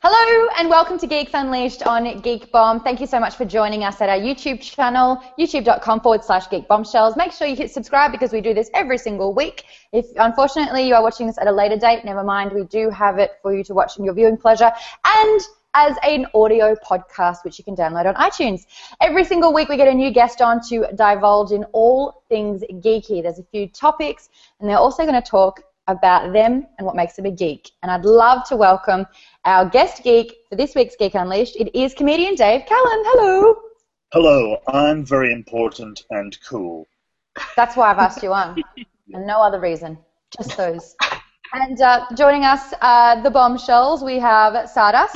Hello and welcome to Geeks Unleashed on Geek Bomb. Thank you so much for joining us at our YouTube channel, youtube.com/geekbombshells. Make sure you hit subscribe because we do this every single week. If unfortunately you are watching this at a later date, never mind, we do have it for you to watch in your viewing pleasure and as an audio podcast which you can download on iTunes. Every single week we get a new guest on to divulge in all things geeky. There's a few topics and they're also going to talk about them and what makes them a geek. And I'd love to welcome our guest geek for this week's Geek Unleashed. It is comedian Dave Callan. Hello. Hello. I'm very important and cool. That's why I've asked you on, and no other reason. Just those. And joining us, the bombshells, we have Stardust.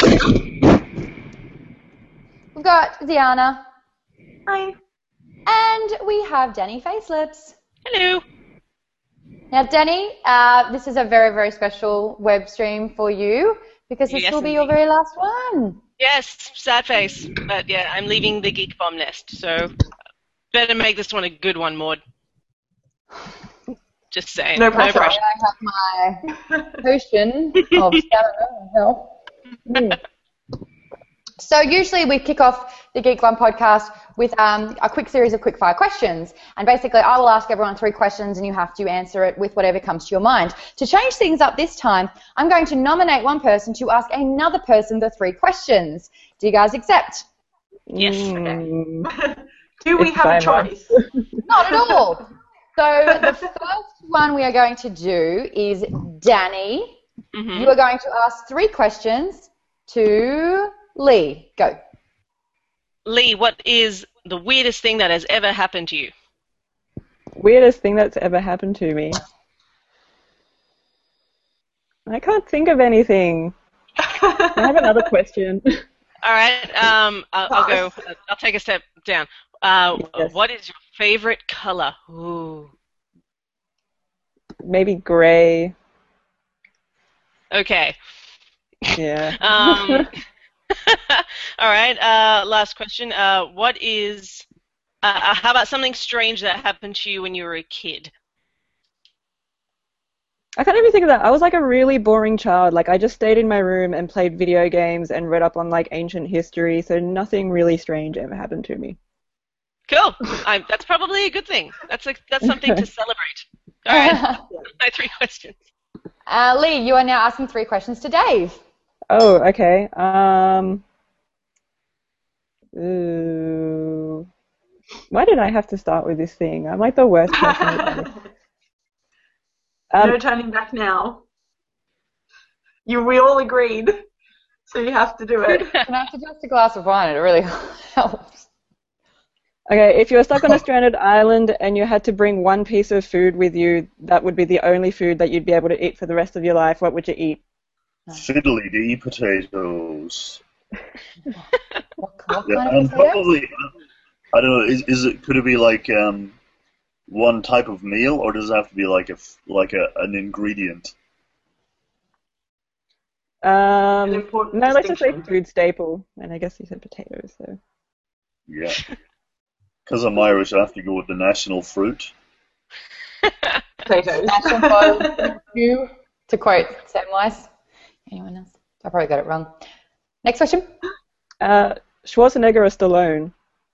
We've got Deanna. Hi. And we have Danny Facelips. Hello. Now, Danny, this is a very, very special web stream for you because this will be your very last one. Yes, sad face. But yeah, I'm leaving the Geek Bomb nest, so better make this one a good one, Maud. Just saying. No pressure. I have my potion of stamina and health. So usually we kick off the Geek Bomb podcast with a quick series of quickfire questions. And basically I will ask everyone 3 questions and you have to answer it with whatever comes to your mind. To change things up this time, I'm going to nominate one person to ask another person the 3 questions. Do you guys accept? Yes. Okay. Do we have a choice? Not at all. So the first one we are going to do is Danny. Mm-hmm. You are going to ask 3 questions to Lee. Go. Lee, what is the weirdest thing that has ever happened to you? Weirdest thing that's ever happened to me? I can't think of anything. I have another question. All right. I'll go. I'll take a step down. Yes. What is your favorite color? Ooh. Maybe gray. Okay. Yeah. All right. Last question. What is? How about something strange that happened to you when you were a kid? I can't even think of that. I was like a really boring child. Like I just stayed in my room and played video games and read up on like ancient history. So nothing really strange ever happened to me. Cool. That's probably a good thing. That's something to celebrate. All right. My 3 questions. Lee, you are now asking 3 questions to Dave. Oh, okay. Ooh. Why did I have to start with this thing? I'm like the worst person. No turning back now. We all agreed, so you have to do it. Can I suggest a glass of wine? It really helps. Okay, if you were stuck on a stranded island and you had to bring one piece of food with you, that would be the only food that you'd be able to eat for the rest of your life. What would you eat? Fiddly-dee potatoes. What kind and of probably, I don't know. Could it be like one type of meal, or does it have to be like an ingredient? An important no, let's just say distinction. food staple. And I guess you said potatoes, so. Yeah. Because I'm Irish, I have to go with the national fruit. Potatoes. To quote Samwise. Anyone else? I probably got it wrong. Next question. Schwarzenegger or Stallone?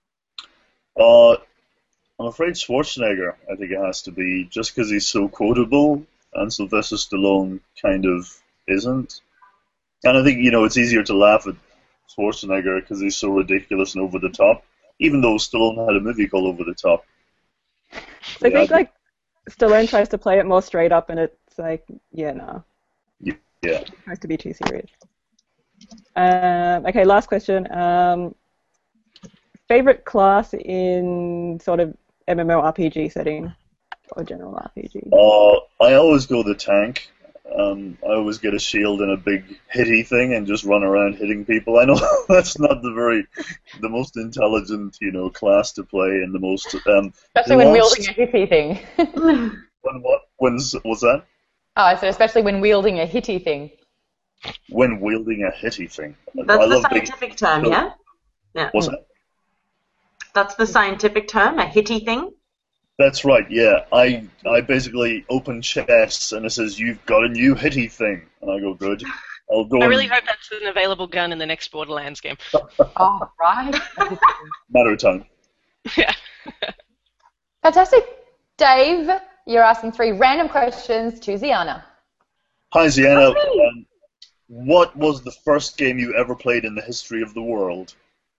I'm afraid Schwarzenegger, I think it has to be, just because he's so quotable, and Sylvester Stallone kind of isn't. And I think, it's easier to laugh at Schwarzenegger because he's so ridiculous and over the top, even though Stallone had a movie called Over the Top. So I think, like, Stallone tries to play it more straight up, and it's like, no. Yeah. It has to be too serious. Okay, last question. Favorite class in sort of MMORPG setting or general RPG? I always go the tank. I always get a shield and a big hitty thing and just run around hitting people. I know that's not the most intelligent, class to play and the most especially when wielding a hitty thing. What's that? Oh, I said especially when wielding a hitty thing. When wielding a hitty thing. That's the scientific term, yeah? Yeah. What's that? That's the scientific term, a hitty thing? That's right, yeah. I basically open chests and it says, you've got a new hitty thing. And I go, good. I'll go I on really hope that's an available gun in the next Borderlands game. Oh, right. matter of time. Yeah. Fantastic. Dave, you're asking 3 random questions to Ziana. Hi, Ziana. Okay. What was the first game you ever played in the history of the world?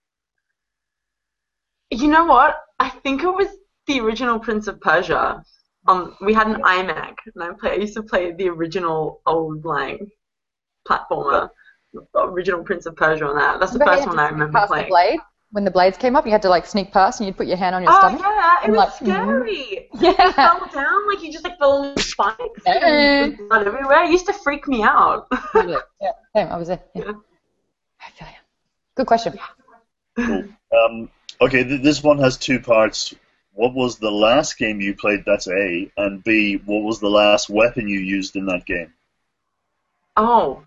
You know what? I think it was the original Prince of Persia. We had an iMac, and I used to play the original old platformer, the original Prince of Persia on that. That's the first one I remember Past playing. the blade. When the blades came up, you had to like sneak past, and you'd put your hand on your Oh stomach. yeah, it and, was like, scary. Yeah. You fell down, like you just like fell on spikes and blood everywhere. It used to freak me out. Totally. Yeah, same. I was there. Yeah. I feel you. Good question. Cool. Okay, this one has 2 parts. What was the last game you played? That's A. And B, what was the last weapon you used in that game? Oh.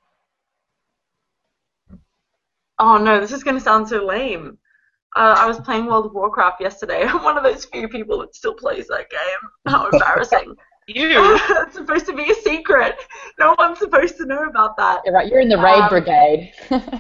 Oh no, this is going to sound so lame. I was playing World of Warcraft yesterday. I'm one of those few people that still plays that game. How embarrassing. You. It's supposed to be a secret. No one's supposed to know about that. You're right. You're in the raid brigade.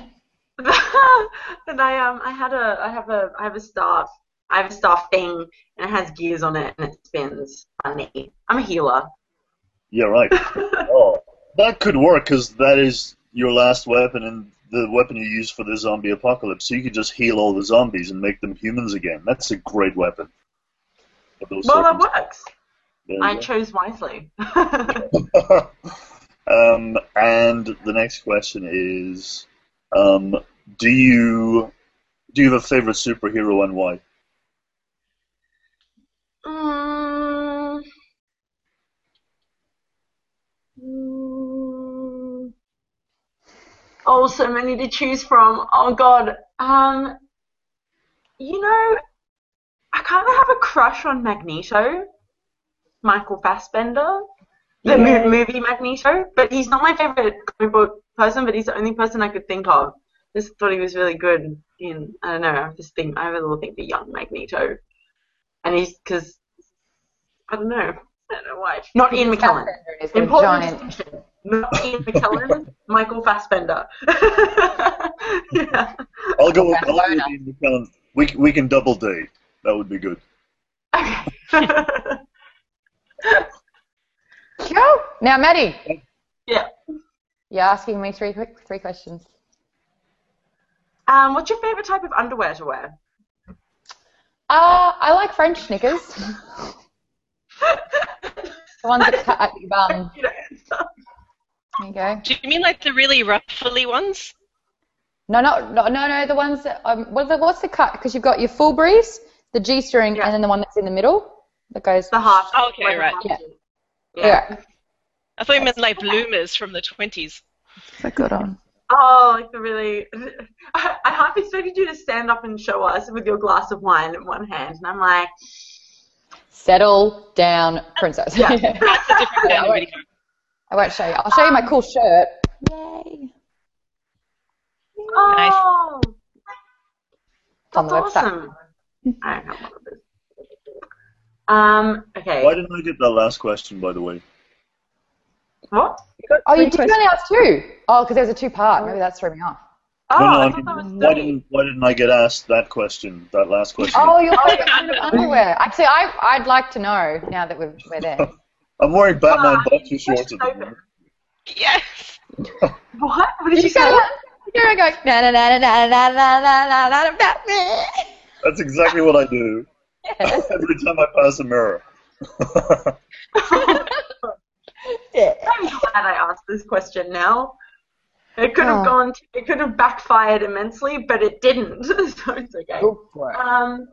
And I have a staff. I have a staff thing, and it has gears on it, and it spins. Funny. I'm a healer. Yeah, right. Oh, that could work, because that is your last weapon and the weapon you use for the zombie apocalypse. So you could just heal all the zombies and make them humans again. That's a great weapon. Well, that works. I go. chose wisely. And the next question is, do you have a favorite superhero and why? Oh, so many to choose from. Oh God. You know, I kind of have a crush on Magneto, Michael Fassbender, the movie Magneto. But he's not my favorite comic book person. But he's the only person I could think of. Just thought he was really good in. I don't know. I have a little thing for young Magneto, and because I don't know why. Not Ian McKellen. Important distinction. Not Ian McKellen, Michael Fassbender. Yeah. I'll go with Ian McKellen. We can double date. That would be good. Okay. Cool. Now, Maddie. Yeah. You're asking me 3 questions. What's your favorite type of underwear to wear? I like French knickers. The ones that cut at your bum. There you go. Do you mean like the really ruffly ones? No. The ones that what's the cut? Because you've got your full briefs, the G-string, and then the one that's in the middle that goes. The half. Oh, okay, right. Yeah. I thought you meant like bloomers from the 20s. So good on. Oh, like the really. I half expected you to stand up and show us with your glass of wine in one hand, and I'm like. Settle down, princess. Yeah. That's a different kind of video. I won't show you. I'll show you my cool shirt. Yay. Oh, It's on the that's website. awesome. I don't have one of those. Okay. Why didn't I get that last question, by the way? What? Oh, you did only ask 2. Oh, because there was a 2-part. Maybe that's threw me off. Oh, No, I I thought mean, that was why 30. didn't I get asked that question, that last question? Oh, you're wearing underwear. Actually, I'd like to know now that we're there. I'm wearing Batman boxer Question shorts at the open. moment. Yes. What? What did you say? Here I go. Na na na na na na na na na Batman. That's exactly what I do. Yes. Every time I pass a mirror. Yeah. I'm glad I asked this question now. It could have it could have backfired immensely, but it didn't, so it's okay. Go for it.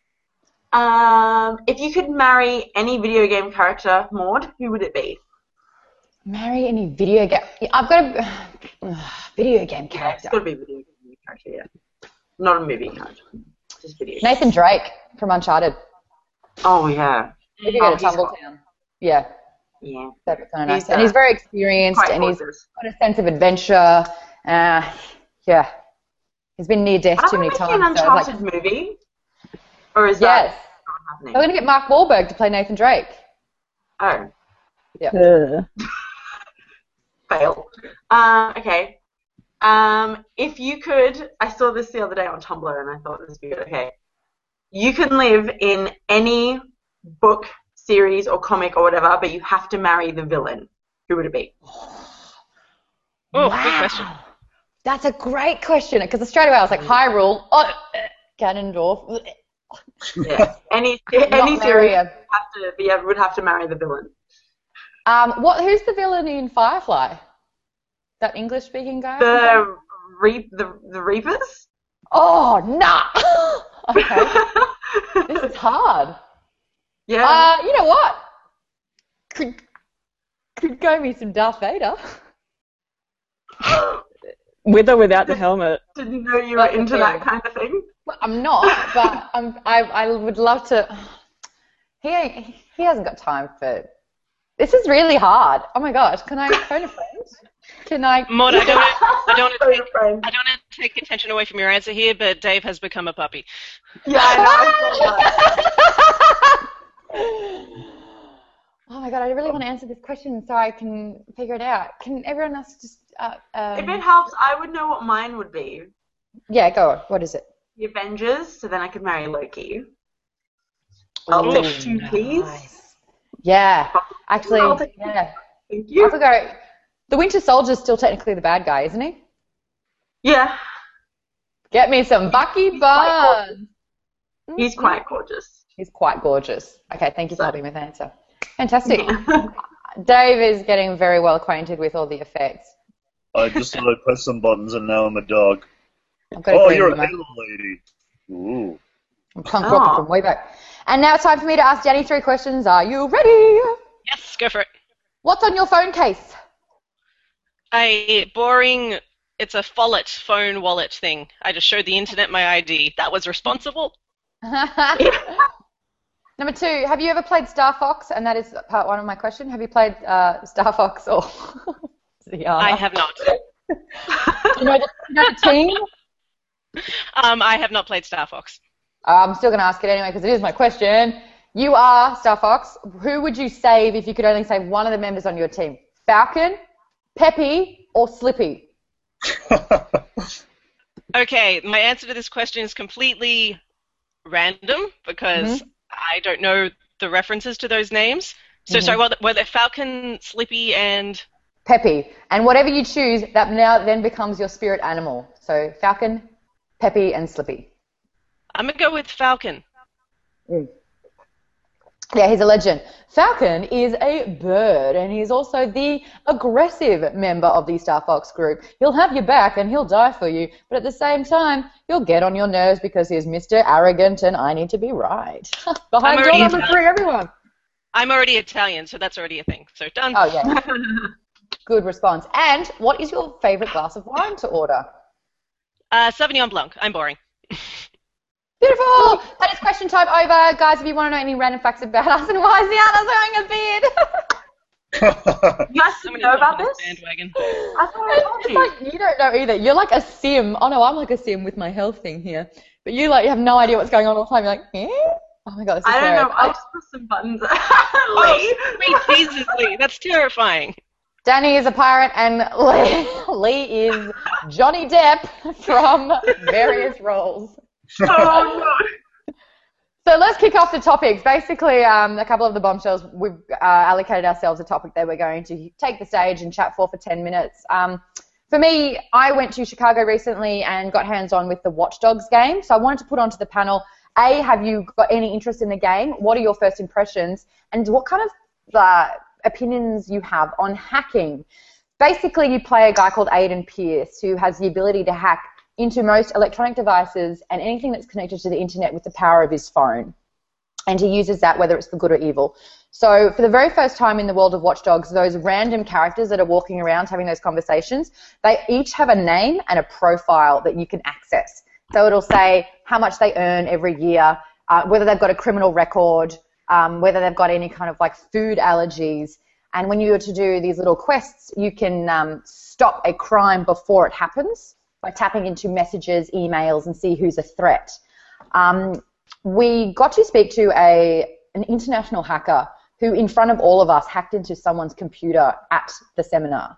If you could marry any video game character, Maud, who would it be? Marry any video game. I've got a video game Yeah, character. it's got to be a video game character, yeah. Not a movie character. Just video game. Nathan Drake from Uncharted. Oh, yeah. If you go to he's hot. Tumbletown. Yeah, Yeah. that'd be kind of nice. He's, And he's very experienced, Quite and he's gorgeous. got a sense of adventure. Yeah. He's been near death too many Are times. they making an So I was like, Uncharted movie? Or is yes. that not happening? They're going to get Mark Wahlberg to play Nathan Drake. Oh. Ugh. Fail. Okay. If you could, I saw this the other day on Tumblr and I thought this would be good. Okay. You can live in any book, series, or comic or whatever, but you have to marry the villain. Who would it be? Oh, good question. That's a great question, because straight away I was like, Hyrule, Ganondorf. Yeah. Any Not series Mario. would have to marry the villain. Who's the villain in Firefly? That English-speaking guy? The Reapers? Oh, nah. Okay. This is hard. Yeah. You know what? Could go me some Darth Vader. With or without the helmet? Didn't know you were into that kind of thing. Well, I'm not, but I would love to. He hasn't got time for. This is really hard. Oh my gosh! Can I phone a friend? Can I? Maud, I don't want to take attention away from your answer here, but Dave has become a puppy. Yeah, I know. Oh my god! I really want to answer this question so I can figure it out. Can everyone else just? If it helps, I would know what mine would be. Yeah, go on. What is it? The Avengers, so then I could marry Loki. I'll take two, please. Nice. Yeah, actually, yeah. Thank you. I forgot. The Winter Soldier's still technically the bad guy, isn't he? Yeah. Get me some Bucky Barnes. He's quite gorgeous. He's quite gorgeous. Okay, thank you for helping me with the answer. Fantastic. Dave is getting very well acquainted with all the effects. I just thought I'd press some buttons and now I'm a dog. You're a little lady. Ooh. I'm punk rocking from way back. And now it's time for me to ask Danny 3 questions. Are you ready? Yes, go for it. What's on your phone case? It's a Follett phone wallet thing. I just showed the internet my ID. That was responsible. Number 2, have you ever played Star Fox? And that is part 1 of my question. Have you played Star Fox or Ziana? I have not. Do you know the team? I have not played Star Fox. I'm still going to ask it anyway because it is my question. You are Star Fox. Who would you save if you could only save one of the members on your team? Falcon, Peppy, or Slippy? Okay, my answer to this question is completely random because I don't know the references to those names. So sorry, were they Falcon, Slippy, and... Peppy. And whatever you choose, that now then becomes your spirit animal. So Falcon, Peppy, and Slippy. I'm going to go with Falcon. Yeah, he's a legend. Falcon is a bird, and he's also the aggressive member of the Star Fox group. He'll have your back, and he'll die for you, but at the same time, he'll get on your nerves because he's Mr. Arrogant, and I need to be right. Behind door number 3, everyone. I'm already Italian, so that's already a thing. So done. Oh, yeah. Good response. And what is your favorite glass of wine to order? Sauvignon Blanc. I'm boring. Beautiful! That is question time over. Guys, if you want to know any random facts about us and why Ziana's wearing a beard. You guys didn't know about this? Bandwagon. I thought I told you. Like, you don't know either. You're like a sim. Oh, no, I'm like a sim with my health thing here. But you have no idea what's going on all the time. You're like, eh? Oh, my God, this is I don't terrible. know. I'll just press some buttons. Lee. Jesus, Lee. That's terrifying. Danny is a pirate, and Lee is Johnny Depp from various roles. Oh, no. So let's kick off the topics. Basically, a couple of the bombshells, we've allocated ourselves a topic that we're going to take the stage and chat for 10 minutes. For me, I went to Chicago recently and got hands-on with the Watch Dogs game. So I wanted to put onto the panel, A, have you got any interest in the game? What are your first impressions? And what kind of opinions you have on hacking? Basically, you play a guy called Aiden Pierce who has the ability to hack into most electronic devices and anything that's connected to the internet with the power of his phone. And he uses that whether it's for good or evil. So for the very first time in the world of Watch Dogs, those random characters that are walking around having those conversations, they each have a name and a profile that you can access. So it'll say how much they earn every year, whether they've got a criminal record, whether they've got any kind of like food allergies. And when you were to do these little quests, you can stop a crime before it happens by tapping into messages, emails, and see who's a threat. We got to speak to an international hacker who, in front of all of us, hacked into someone's computer at the seminar.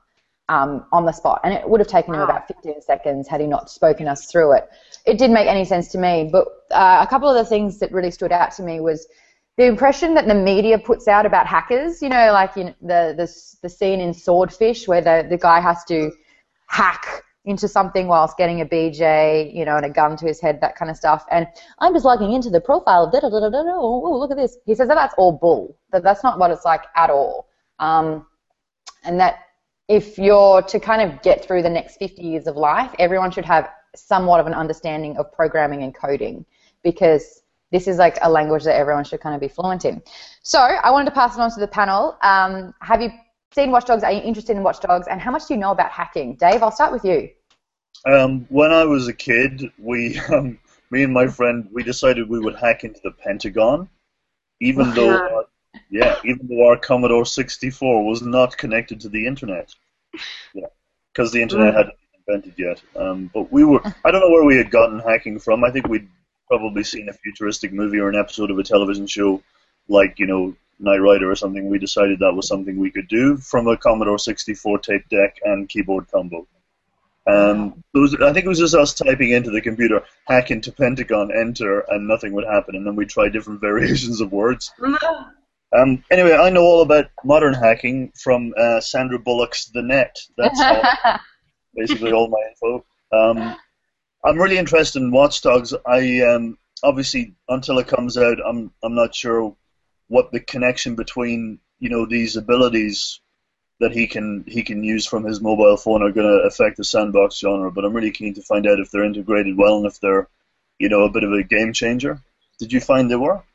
on the spot, and it would have taken him about 15 seconds had he not spoken us through it. It didn't make any sense to me, but a couple of the things that really stood out to me was the impression that the media puts out about hackers, like the scene in Swordfish where the guy has to hack into something whilst getting a BJ, and a gun to his head, that kind of stuff. And I'm just logging into the profile of da-da-da-da-da. Oh, look at this. He says that's all bull. That's not what it's like at all. And that if you're to kind of get through the next 50 years of life, everyone should have somewhat of an understanding of programming and coding, because this is like a language that everyone should kind of be fluent in. So I wanted to pass it on to the panel. Have you seen Watch Dogs? Are you interested in Watch Dogs? And how much do you know about hacking? Dave, I'll start with you. When I was a kid, me and my friend, we decided we would hack into the Pentagon, even though our Commodore 64 was not connected to the internet. Yeah, because the internet hadn't been invented yet. But I don't know where we had gotten hacking from. I think we'd probably seen a futuristic movie or an episode of a television show like, Knight Rider or something. We decided that was something we could do from a Commodore 64 tape deck and keyboard combo. I think it was just us typing into the computer, hack into Pentagon, enter, and nothing would happen, and then we try different variations of words. Anyway, I know all about modern hacking from Sandra Bullock's The Net. That's basically all my info. I'm really interested in Watch Dogs. Obviously, until it comes out, I'm not sure what the connection between these abilities that he can use from his mobile phone are going to affect the sandbox genre. But I'm really keen to find out if they're integrated well and if they're a bit of a game changer. Did you find they were?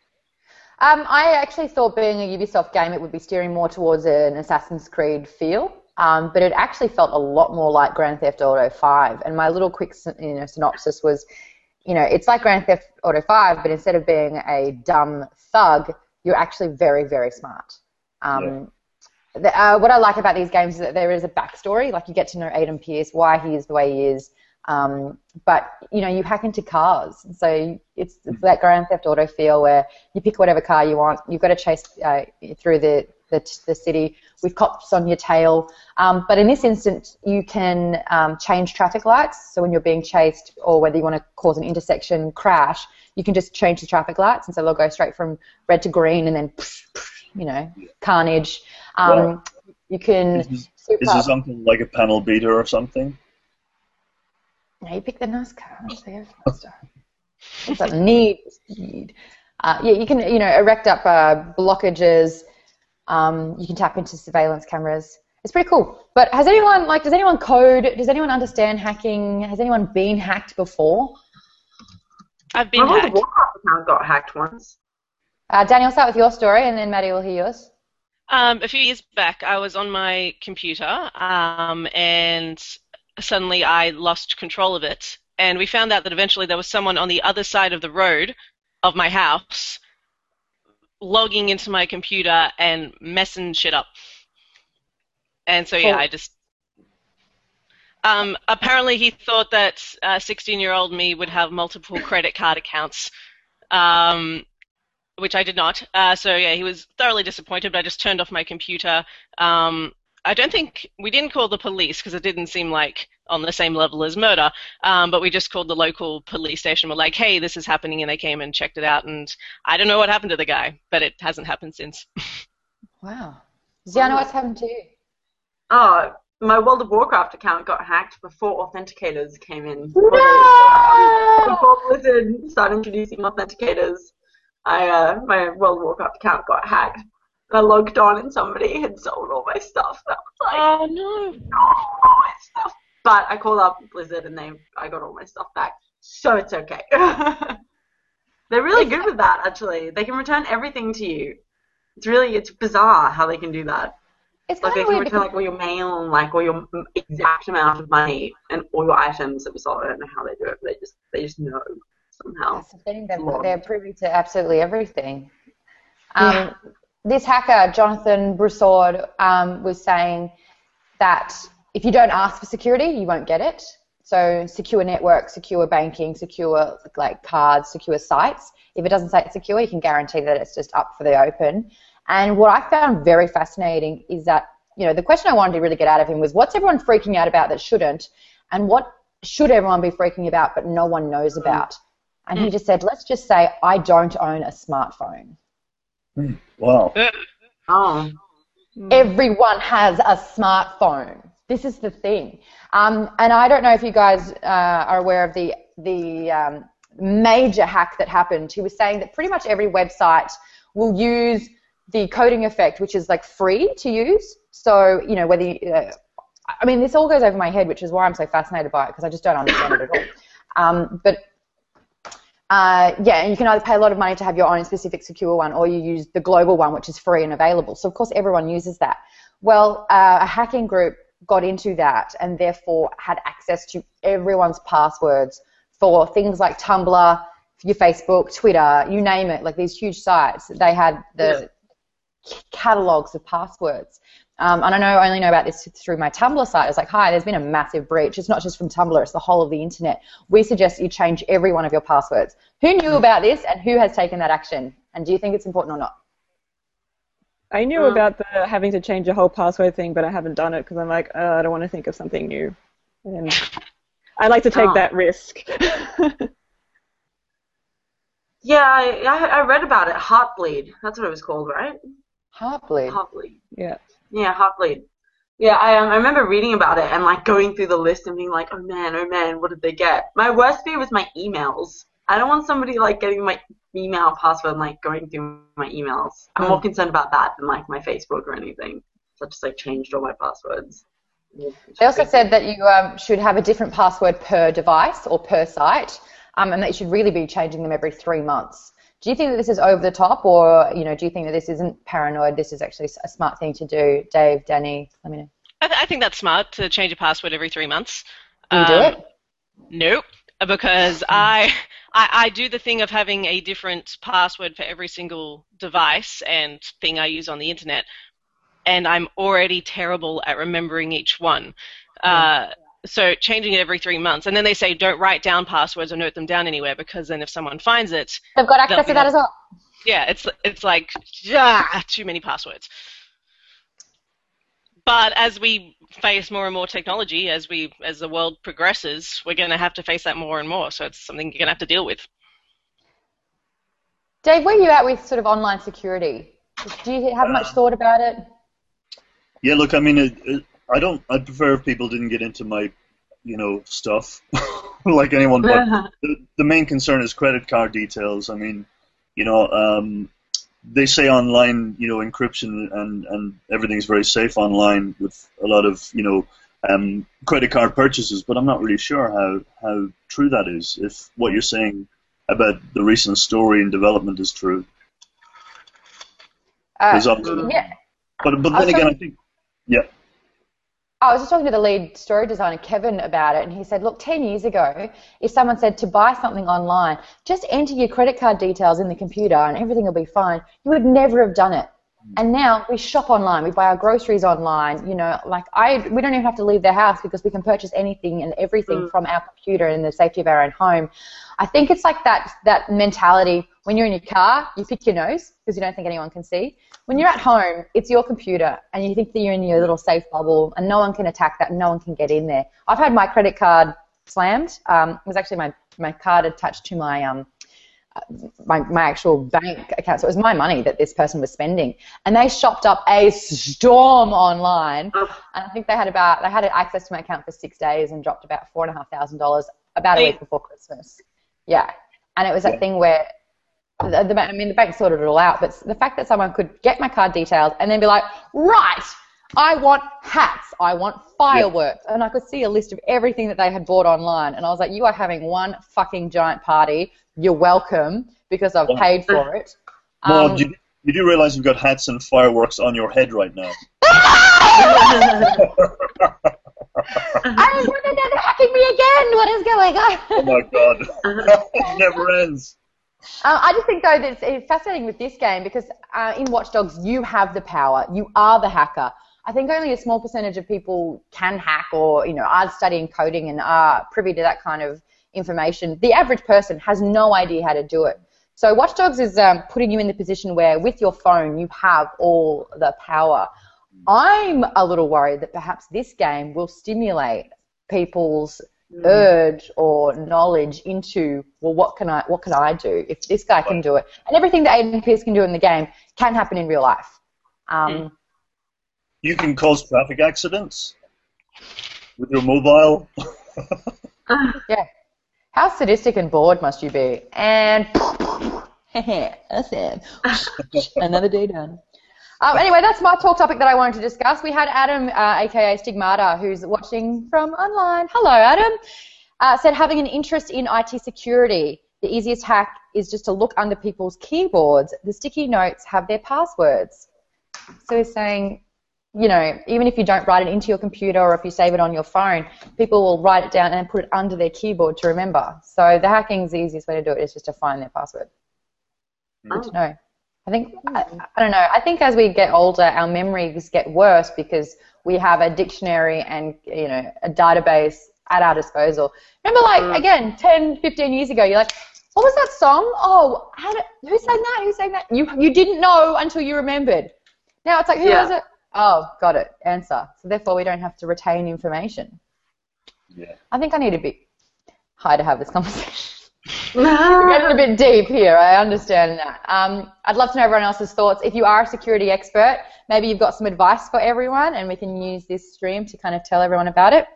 I actually thought, being a Ubisoft game, it would be steering more towards an Assassin's Creed feel. But it actually felt a lot more like Grand Theft Auto 5. And my little quick synopsis was, it's like Grand Theft Auto 5, but instead of being a dumb thug, you're actually very, very smart. What I like about these games is that there is a backstory. Like, you get to know Aiden Pierce, why he is the way he is. But, you hack into cars. So it's that Grand Theft Auto feel where you pick whatever car you want. You've got to chase through the city with cops on your tail. But in this instance, you can change traffic lights. So when you're being chased, or whether you want to cause an intersection crash, you can just change the traffic lights. And so they'll go straight from red to green and then, carnage. You can... Is there something like a panel beater or something? No, you pick the nice car. So go faster. What's that? Need. You can, erect up blockages. You can tap into surveillance cameras. It's pretty cool. But does anyone code? Does anyone understand hacking? Has anyone been hacked before? I've been hacked. My Warcraft account got hacked once. Daniel, start with your story, and then Maddie will hear yours. A few years back, I was on my computer, and suddenly I lost control of it. And we found out that eventually there was someone on the other side of the road of my house logging into my computer and messing shit up. And so, yeah, I just... apparently he thought that 16-year-old me would have multiple credit card accounts, which I did not. So, yeah, he was thoroughly disappointed, but I just turned off my computer. I don't think... We didn't call the police because it didn't seem like on the same level as murder, but we just called the local police station. We're like, hey, this is happening, and they came and checked it out, and I don't know what happened to the guy, but it hasn't happened since. Wow. Ziana, what's happened to you? Oh, my World of Warcraft account got hacked before authenticators came in. No! Before Blizzard started introducing authenticators, my World of Warcraft account got hacked. And I logged on and somebody had sold all my stuff. That was like, oh no! All my stuff. But I called up Blizzard and I got all my stuff back. So it's okay. They're really good with that, actually. They can return everything to you. It's bizarre how they can do that. It's like they can return all your mail and all your exact amount of money and all your items that were sold. I don't know how they do it, but they just know somehow. That's the thing. They're privy to absolutely everything. This hacker, Jonathan Broussard, was saying that if you don't ask for security, you won't get it. So secure network, secure banking, secure cards, secure sites. If it doesn't say it's secure, you can guarantee that it's just up for the open. And what I found very fascinating is that the question I wanted to really get out of him was, what's everyone freaking out about that shouldn't, and what should everyone be freaking about but no one knows about? And he just said, let's just say I don't own a smartphone. Wow. Oh. Everyone has a smartphone. This is the thing. And I don't know if you guys are aware of the major hack that happened. He was saying that pretty much every website will use the coding effect, which is like free to use. So, whether this all goes over my head, which is why I'm so fascinated by it, because I just don't understand it at all. And you can either pay a lot of money to have your own specific secure one, or you use the global one, which is free and available. So, of course, everyone uses that. Well, a hacking group got into that and therefore had access to everyone's passwords for things like Tumblr, your Facebook, Twitter, you name it, like these huge sites. They had the catalogs of passwords. And I only know about this through my Tumblr site. It's like, hi, there's been a massive breach. It's not just from Tumblr, it's the whole of the internet. We suggest you change every one of your passwords. Who knew about this and who has taken that action? And do you think it's important or not? I knew about the having to change the whole password thing, but I haven't done it because I'm like, I don't want to think of something new. And I like to take that risk. Yeah, I read about it. Heartbleed. That's what it was called, right? Heartbleed. Heartbleed. Yeah. Yeah, Heartbleed. Yeah, I remember reading about it and like going through the list and being like, oh man, what did they get? My worst fear was my emails. I don't want somebody like getting my email password and like going through my emails. I'm more concerned about that than like my Facebook or anything. So I just like changed all my passwords. They also said that you should have a different password per device or per site, and that you should really be changing them every 3 months. Do you think that this is over the top, or do you think that this isn't paranoid? This is actually a smart thing to do. Dave, Danny, let me know. I think that's smart to change a password every 3 months. Do you do it? Nope, because I do the thing of having a different password for every single device and thing I use on the internet, and I'm already terrible at remembering each one. So changing it every 3 months, and then they say don't write down passwords or note them down anywhere, because then if someone finds it, they've got access to that as well. Yeah, it's like too many passwords. But as we face more and more technology, as the world progresses, we're going to have to face that more and more. So it's something you're going to have to deal with. Dave, where are you at with sort of online security? Do you have much thought about it? Yeah, look, I mean, I'd prefer if people didn't get into my, stuff like anyone, but the main concern is credit card details. I mean, they say online, encryption and everything's very safe online with a lot of, credit card purchases, but I'm not really sure how true that is, if what you're saying about the recent story and development is true. Yeah. But then again, I think, yeah. I was just talking to the lead story designer, Kevin, about it, and he said, look, 10 years ago, if someone said to buy something online, just enter your credit card details in the computer and everything will be fine, you would never have done it. And now we shop online, we buy our groceries online, we don't even have to leave the house because we can purchase anything and everything from our computer in the safety of our own home. I think it's like that mentality. When you're in your car, you pick your nose because you don't think anyone can see. When you're at home, it's your computer and you think that you're in your little safe bubble and no one can attack that and no one can get in there. I've had my credit card slammed. It was actually my card attached to my my actual bank account. So it was my money that this person was spending. And they shopped up a storm online. And I think they had access to my account for 6 days and dropped about $4,500 about a week before Christmas. Yeah. And it was that thing where the bank sorted it all out, but the fact that someone could get my card details and then be like, right, I want hats, I want fireworks, and I could see a list of everything that they had bought online, and I was like, you are having one fucking giant party, you're welcome, because I've paid for it. Well, you do realize you've got hats and fireworks on your head right now. I was wondering, they're hacking me again, what is going on? Oh my god, it never ends. I just think, though, that it's fascinating with this game because in Watch Dogs, you have the power. You are the hacker. I think only a small percentage of people can hack or, are studying coding and are privy to that kind of information. The average person has no idea how to do it. So Watch Dogs is putting you in the position where with your phone you have all the power. I'm a little worried that perhaps this game will stimulate people's urge or knowledge into, well, what can I do if this guy can do it? And everything that Aiden Pearce can do in the game can happen in real life. You can cause traffic accidents with your mobile. Yeah. How sadistic and bored must you be? And that's it. Another day done. Anyway, that's my talk topic that I wanted to discuss. We had Adam, aka Stigmata, who's watching from online. Hello, Adam. Said having an interest in IT security. The easiest hack is just to look under people's keyboards. The sticky notes have their passwords. So he's saying, you know, even if you don't write it into your computer or if you save it on your phone, people will write it down and put it under their keyboard to remember. So the hacking's the easiest way to do it is just to find their password. Good to know. I think, I don't know, I think as we get older, our memories get worse because we have a dictionary and, you know, a database at our disposal. Remember, like, again, 10, 15 years ago, you're like, what was that song? Oh, who sang that? Who sang that? You didn't know until you remembered. Now it's like, who was it? Oh, got it. Answer. So therefore, we don't have to retain information. Yeah. I think I need to be high to have this conversation. We're getting a bit deep here. I understand that. I'd love to know everyone else's thoughts. If you are a security expert, maybe you've got some advice for everyone, and we can use this stream to kind of tell everyone about it.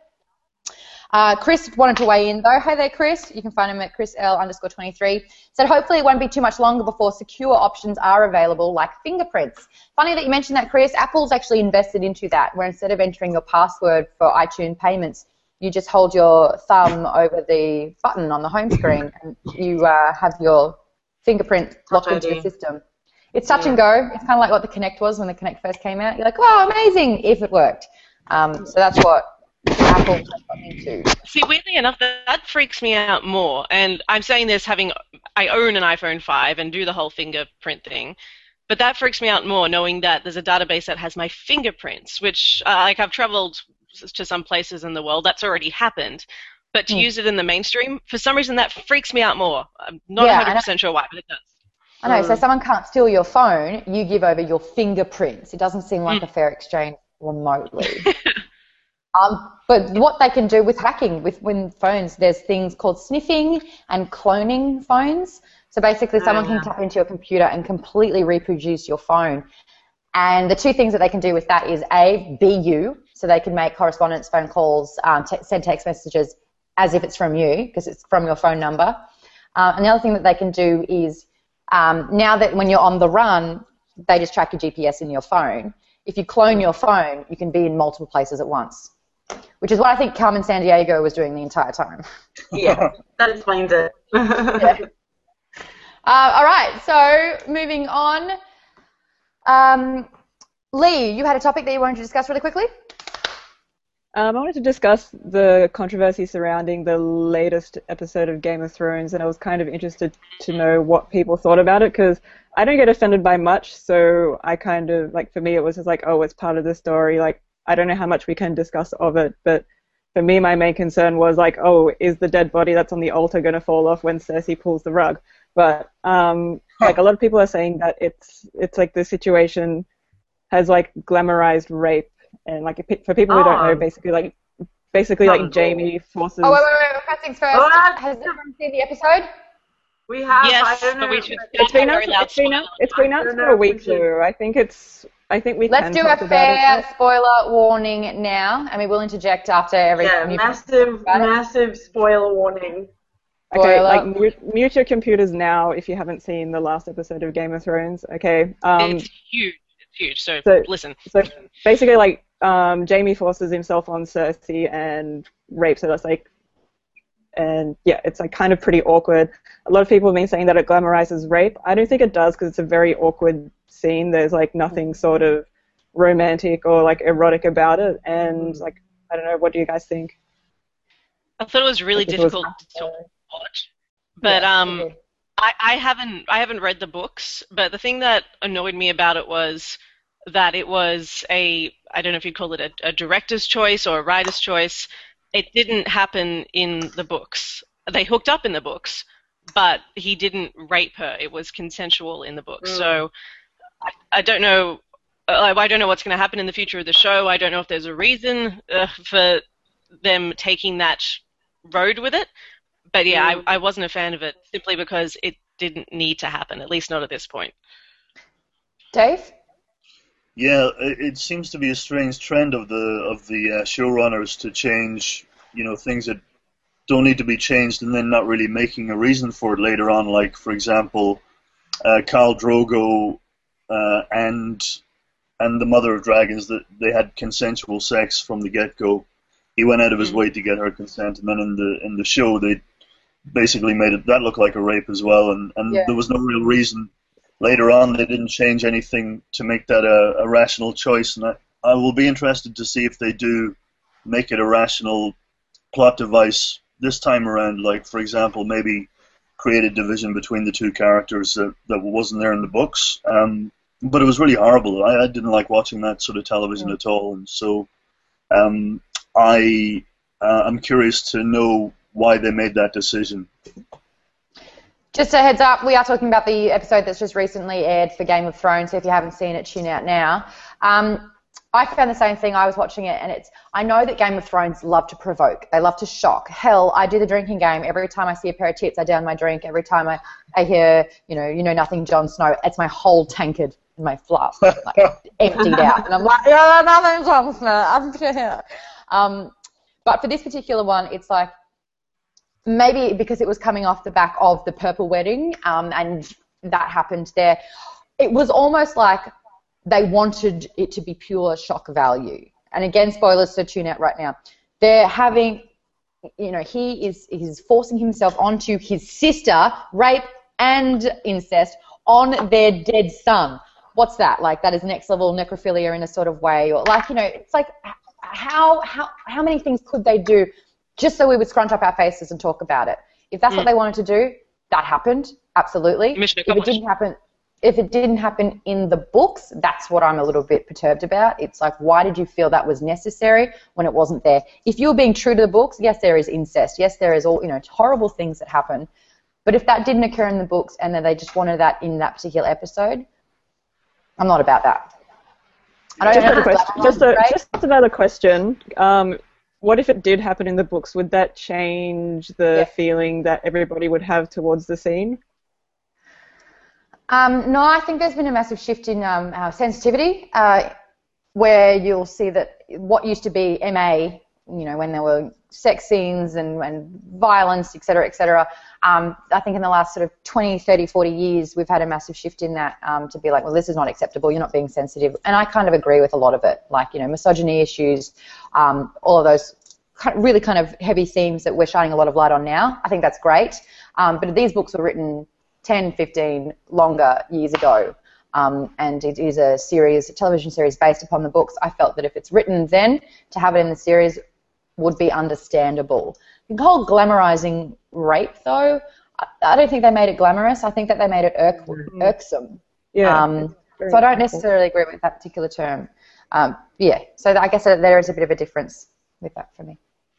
Chris wanted to weigh in, though. Hey there, Chris. You can find him at chrisl_23. Said hopefully it won't be too much longer before secure options are available, like fingerprints. Funny that you mentioned that, Chris. Apple's actually invested into that, where instead of entering your password for iTunes payments, you just hold your thumb over the button on the home screen and you have your fingerprint locked into the system. It's touch and go. It's kind of like what the Kinect was when the Kinect first came out. You're like, wow, amazing, if it worked. So that's what Apple has gotten into. See, weirdly enough, that freaks me out more. And I'm saying this I own an iPhone 5 and do the whole fingerprint thing. But that freaks me out more knowing that there's a database that has my fingerprints, which, like, I've traveled to some places in the world, that's already happened. But to use it in the mainstream, for some reason that freaks me out more. I'm not 100% sure why, but it does. I know, so someone can't steal your phone, you give over your fingerprints. It doesn't seem like a fair exchange remotely. But what they can do with hacking, with phones, there's things called sniffing and cloning phones. So basically someone can tap into your computer and completely reproduce your phone. And the two things that they can do with that is A, be you, so they can make correspondence, phone calls, send text messages as if it's from you, because it's from your phone number. And the other thing that they can do is, now that when you're on the run, they just track your GPS in your phone. If you clone your phone, you can be in multiple places at once, which is what I think Carmen Sandiego was doing the entire time. Yeah, that explains it. Yeah. All right, so moving on. Lee, you had a topic that you wanted to discuss really quickly? I wanted to discuss the controversy surrounding the latest episode of Game of Thrones, and I was kind of interested to know what people thought about it, because I don't get offended by much, so I kind of, like, for me it was just like, oh, it's part of the story, like, I don't know how much we can discuss of it, but for me my main concern was, like, oh, is the dead body that's on the altar going to fall off when Cersei pulls the rug? But, like, a lot of people are saying that it's like the situation has, like, glamorized rape, and, like, for people who don't know, basically like Jamie forces... Oh, wait, first things first. Has everyone seen the episode? We have. Yes, I don't know. but we should. It's been out for a week, though. I think we Let's can do talk a about fair it. spoiler warning now, and we will interject after every. Yeah, massive spoiler warning. Okay, Spoiler. like mute your computers now if you haven't seen the last episode of Game of Thrones. Okay. It's huge. It's huge. So listen. So basically, like, Jamie forces himself on Cersei and rapes her. That's like, and yeah, it's like kind of pretty awkward. A lot of people have been saying that it glamorizes rape. I don't think it does, because it's a very awkward scene. There's like nothing sort of romantic or like erotic about it, and like, I don't know. What do you guys think? I thought it was really difficult to watch, but I haven't read the books. But the thing that annoyed me about it was that it was I don't know if you'd call it a director's choice or a writer's choice. It didn't happen in the books. They hooked up in the books, but he didn't rape her. It was consensual in the books. So I don't know I don't know what's going to happen in the future of the show. I don't know if there's a reason for them taking that road with it. But yeah, I wasn't a fan of it simply because it didn't need to happen, at least not at this point. Dave? Yeah, it seems to be a strange trend of the showrunners to change, things that don't need to be changed, and then not really making a reason for it later on. Like, for example, Khal Drogo and the Mother of Dragons, that they had consensual sex from the get-go. He went out of his way to get her consent, and then in the show they basically made that look like a rape as well, and there was no real reason. Later on, they didn't change anything to make that a rational choice, and I will be interested to see if they do make it a rational plot device this time around. Like, for example, maybe create a division between the two characters that wasn't there in the books. But it was really horrible. I didn't like watching that sort of television at all, and so I'm curious to know why they made that decision. Just a heads up, we are talking about the episode that's just recently aired for Game of Thrones, so if you haven't seen it, tune out now. I found the same thing. I was watching it, and I know that Game of Thrones love to provoke. They love to shock. Hell, I do the drinking game. Every time I see a pair of tits, I down my drink. Every time I hear, you know nothing, Jon Snow, it's my whole tankard in my flask, like, emptied out. And I'm like, yeah, nothing, Jon Snow, I'm here. But for this particular one, it's like, maybe because it was coming off the back of the Purple Wedding, and that happened there, it was almost like they wanted it to be pure shock value. And again, spoilers, so tune out right now. They're having, he's forcing himself onto his sister, rape and incest, on their dead son. What's that? Like, that is next level necrophilia in a sort of way, or like, it's like, how many things could they do just so we would scrunch up our faces and talk about it? If that's what they wanted to do, that happened, absolutely. Mission accomplished. If it didn't happen in the books, that's what I'm a little bit perturbed about. It's like, why did you feel that was necessary when it wasn't there? If you were being true to the books, yes, there is incest. Yes, there is all, horrible things that happen. But if that didn't occur in the books and then they just wanted that in that particular episode, I'm not about that. Just another question. What if it did happen in the books? Would that change the feeling that everybody would have towards the scene? No, I think there's been a massive shift in sensitivity, where you'll see that what used to be MA, when there were sex scenes and violence, et cetera, I think in the last sort of 20, 30, 40 years, we've had a massive shift in that to be like, well, this is not acceptable, you're not being sensitive. And I kind of agree with a lot of it, like, misogyny issues, all of those really kind of heavy themes that we're shining a lot of light on now. I think that's great. But these books were written 10, 15, longer years ago. And it is a television series based upon the books. I felt that if it's written then, to have it in the series would be understandable. The whole glamorizing rape, though, I don't think they made it glamorous. I think that they made it irksome. Yeah. So I don't necessarily agree with that particular term. So I guess there is a bit of a difference with that for me.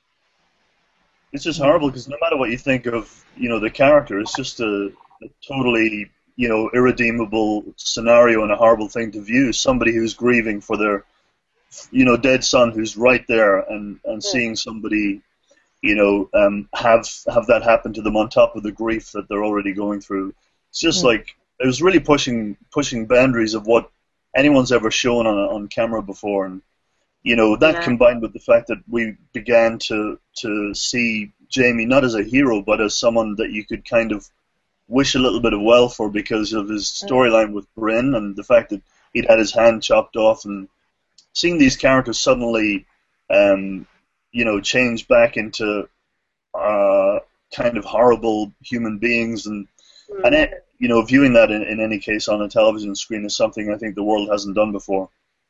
It's just horrible because no matter what you think of, the character, it's just a totally, irredeemable scenario and a horrible thing to view. Somebody who's grieving for their, dead son who's right there, and seeing somebody, have that happen to them on top of the grief that they're already going through. It's just like, it was really pushing boundaries of what anyone's ever shown on camera before, and that combined with the fact that we began to see Jaime not as a hero, but as someone that you could kind of wish a little bit of well for because of his storyline with Brynn and the fact that he'd had his hand chopped off, and seeing these characters suddenly, change back into kind of horrible human beings, and viewing that in any case on a television screen is something I think the world hasn't done before.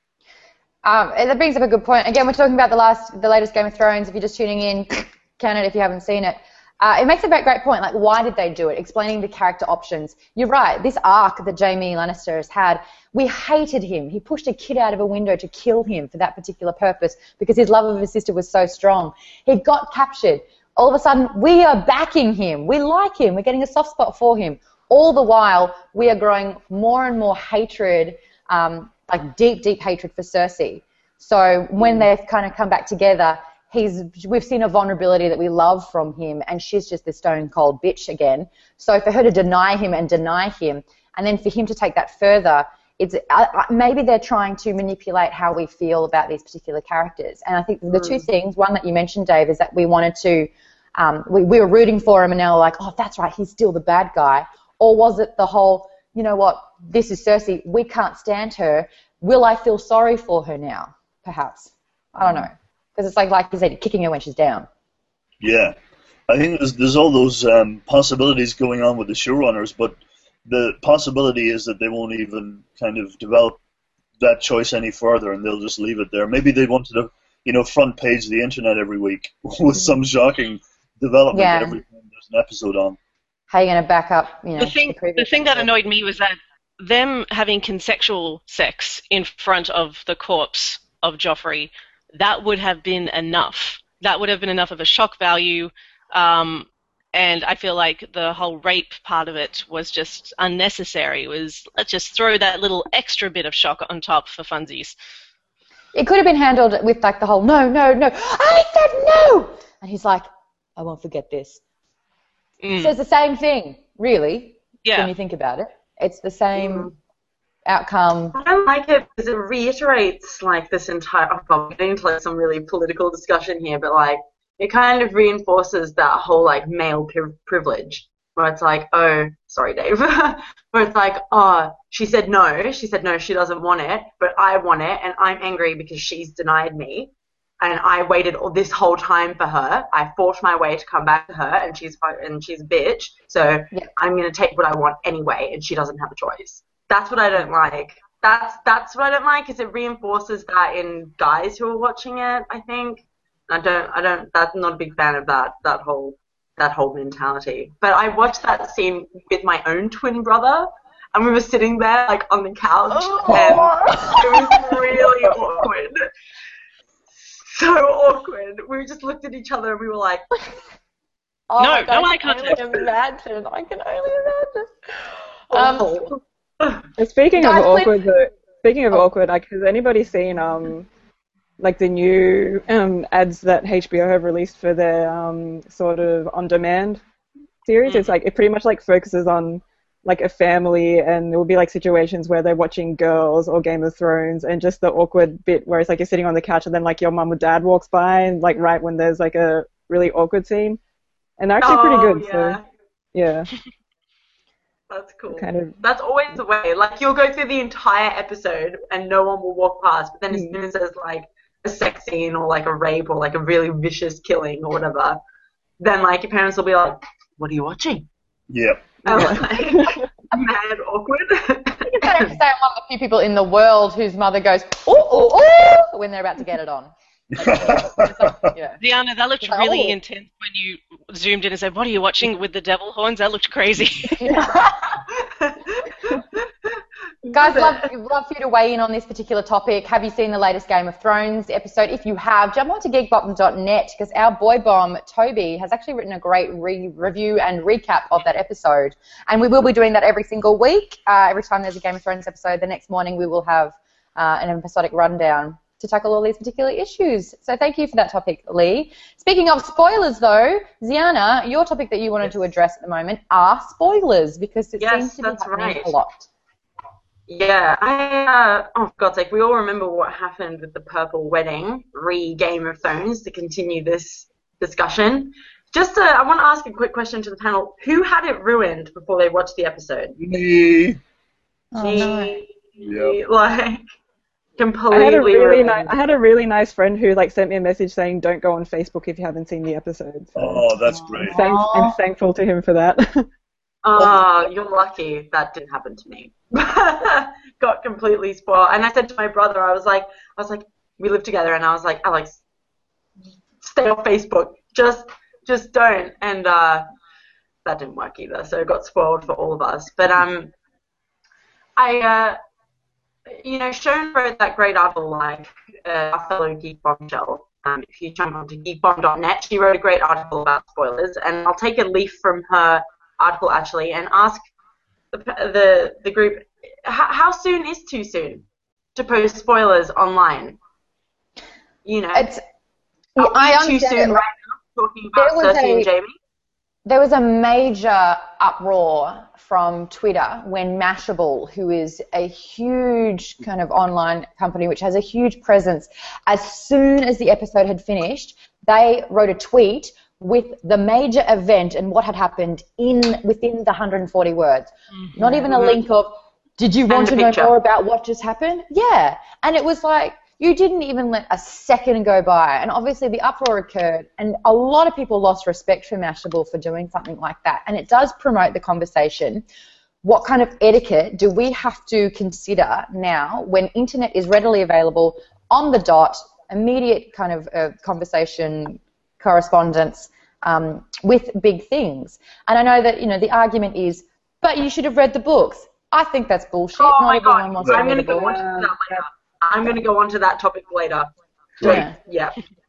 That brings up a good point. Again, we're talking about the latest Game of Thrones. If you're just tuning in, can it if you haven't seen it. It makes a great point. Like, why did they do it? Explaining the character options. You're right. This arc that Jaime Lannister has had, we hated him. He pushed a kid out of a window to kill him for that particular purpose because his love of his sister was so strong. He got captured. All of a sudden, we are backing him. We like him. We're getting a soft spot for him. All the while, we are growing more and more hatred like deep hatred for Cersei. So when they've kind of come back together, we've seen a vulnerability that we love from him, and she's just this stone cold bitch again. So for her to deny him, and then for him to take that further, it's maybe they're trying to manipulate how we feel about these particular characters. And I think the two things, one that you mentioned, Dave, is that we wanted to, we were rooting for him, and now we're like, oh, that's right, he's still the bad guy. Or was it the whole, you know what, this is Cersei, we can't stand her, will I feel sorry for her now, perhaps? I don't know. Because it's like you said, kicking her when she's down. Yeah. I think there's all those possibilities going on with the showrunners, but the possibility is that they won't even kind of develop that choice any further, and they'll just leave it there. Maybe they wanted to, front page the internet every week with some shocking development every time there's an episode on. How are you going to back up, the thing that annoyed me was that them having consensual sex in front of the corpse of Joffrey, that would have been enough. That would have been enough of a shock value. And I feel like the whole rape part of it was just unnecessary. Let's just throw that little extra bit of shock on top for funsies. It could have been handled with like the whole, no, I said no! And he's like, I won't forget this. So it's the same thing, really, when you think about it. It's the same outcome. I don't like it because it reiterates like this entire, we're getting into like some really political discussion here, but like, it kind of reinforces that whole like male privilege, where it's like, oh, sorry, Dave, where it's like, oh, she said no, she doesn't want it, but I want it, and I'm angry because she's denied me, and I waited all this whole time for her. I forced my way to come back to her, and she's a bitch, so I'm gonna take what I want anyway, and she doesn't have a choice. That's what I don't like. That's what I don't like, is it reinforces that in guys who are watching it, I think. I'm not a big fan of that whole mentality. But I watched that scene with my own twin brother, and we were sitting there like on the couch, and it was really awkward. So awkward. We just looked at each other and we were like, no eye contact. I can only imagine. Speaking of awkward, like, has anybody seen like the new ads that HBO have released for their sort of on-demand series? It's like, it pretty much like focuses on like a family, and there will be like situations where they're watching Girls or Game of Thrones, and just the awkward bit where it's like you're sitting on the couch and then like your mum or dad walks by, and like right when there's like a really awkward scene, and they're actually pretty good. Yeah. So yeah. That's cool. That's always the way. Like, you'll go through the entire episode and no one will walk past, but then as soon as there's like a sex scene or like a rape or like a really vicious killing or whatever, then like your parents will be like, what are you watching? Yeah. Like, mad awkward. You can say I'm one of the few people in the world whose mother goes, ooh, when they're about to get it on. Diana, that looked really intense when you zoomed in and said, what are you watching with the devil horns? That looked crazy. Guys, love for you to weigh in on this particular topic. Have you seen the latest Game of Thrones episode? If you have, jump onto geekbomb.net, because our boy bomb, Toby, has actually written a great review and recap of that episode. And we will be doing that every single week. Every time there's a Game of Thrones episode, the next morning we will have an episodic rundown to tackle all these particular issues. So thank you for that topic, Lee. Speaking of spoilers, though, Ziana, your topic that you wanted to address at the moment are spoilers, because it seems to be happening a lot. Yeah, oh, for God's sake, we all remember what happened with the Purple Wedding, re-Game of Thrones, to continue this discussion. I want to ask a quick question to the panel. Who had it ruined before they watched the episode? Me. Oh, no. Yep. Like, completely I had a really nice friend who like sent me a message saying, don't go on Facebook if you haven't seen the episode. So oh, that's great. I'm thankful to him for that. Oh, you're lucky that didn't happen to me. Got completely spoiled. And I said to my brother, I was like, we live together, and I was like, Alex, stay off Facebook. Just don't. And that didn't work either. So it got spoiled for all of us. But Sean wrote that great article, like our fellow Geek Bombshell. If you jump onto geekbomb.net, she wrote a great article about spoilers, and I'll take a leaf from her article actually and ask the group, how soon is too soon? to post spoilers online. You know, It's, are we I too understand soon it. right now talking about There was Cersei and a- Jamie? There was a major uproar from Twitter when Mashable, who is a huge kind of online company which has a huge presence, as soon as the episode had finished, they wrote a tweet with the major event and what had happened within the 140 words. Not even a link of, did you want to a know picture. more about what just happened? Yeah. And it was like, you didn't even let a second go by. And obviously the uproar occurred, and a lot of people lost respect for Mashable for doing something like that. And it does promote the conversation. What kind of etiquette do we have to consider now when internet is readily available, on the dot, immediate kind of conversation, correspondence with big things? And I know that, you know, the argument is, but you should have read the books. I think that's bullshit. Oh Not my everyone God, wants to I'm read going the to go book. on to that later. I'm going to go on to that topic later. Yeah. Yeah.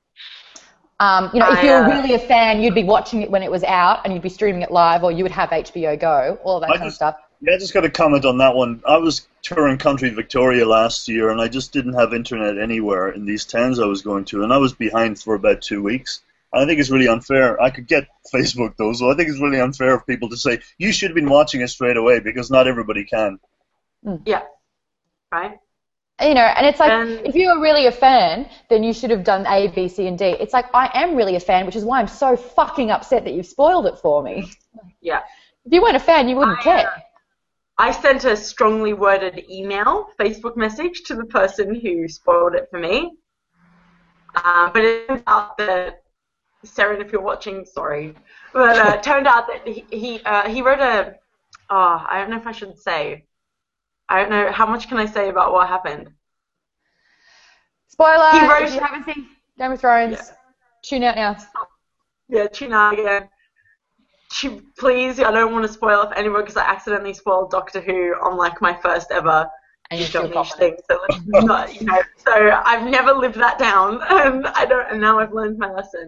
You know, if you were really a fan, you'd be watching it when it was out, and you'd be streaming it live, or you would have HBO Go, all that kind of stuff. Yeah, I just got to comment on that one. I was touring country Victoria last year, and I just didn't have internet anywhere in these towns I was going to, and I was behind for about 2 weeks. And I think it's really unfair. I could get Facebook, though, so I think it's really unfair of people to say, you should have been watching it straight away, because not everybody can. Yeah. Right? You know, and it's like, And- if you were really a fan, then you should have done A, B, C, and D. It's like, I am really a fan, which is why I'm so fucking upset that you've spoiled it for me. Yeah. If you weren't a fan, you wouldn't care. I sent a strongly worded email, Facebook message to the person who spoiled it for me. But it turned out that, Sarah, if you're watching, sorry, but it turned out that he wrote a, I don't know if I should say, I don't know, how much can I say about what happened? Spoiler, He wrote- if you haven't seen Game of Thrones, tune out now. Yeah, tune out again. Please, I don't want to spoil it for anyone because I accidentally spoiled Doctor Who on like my first ever And you're still niche confident. thing. So let's not, you know, so I've never lived that down, and and now I've learned my lesson.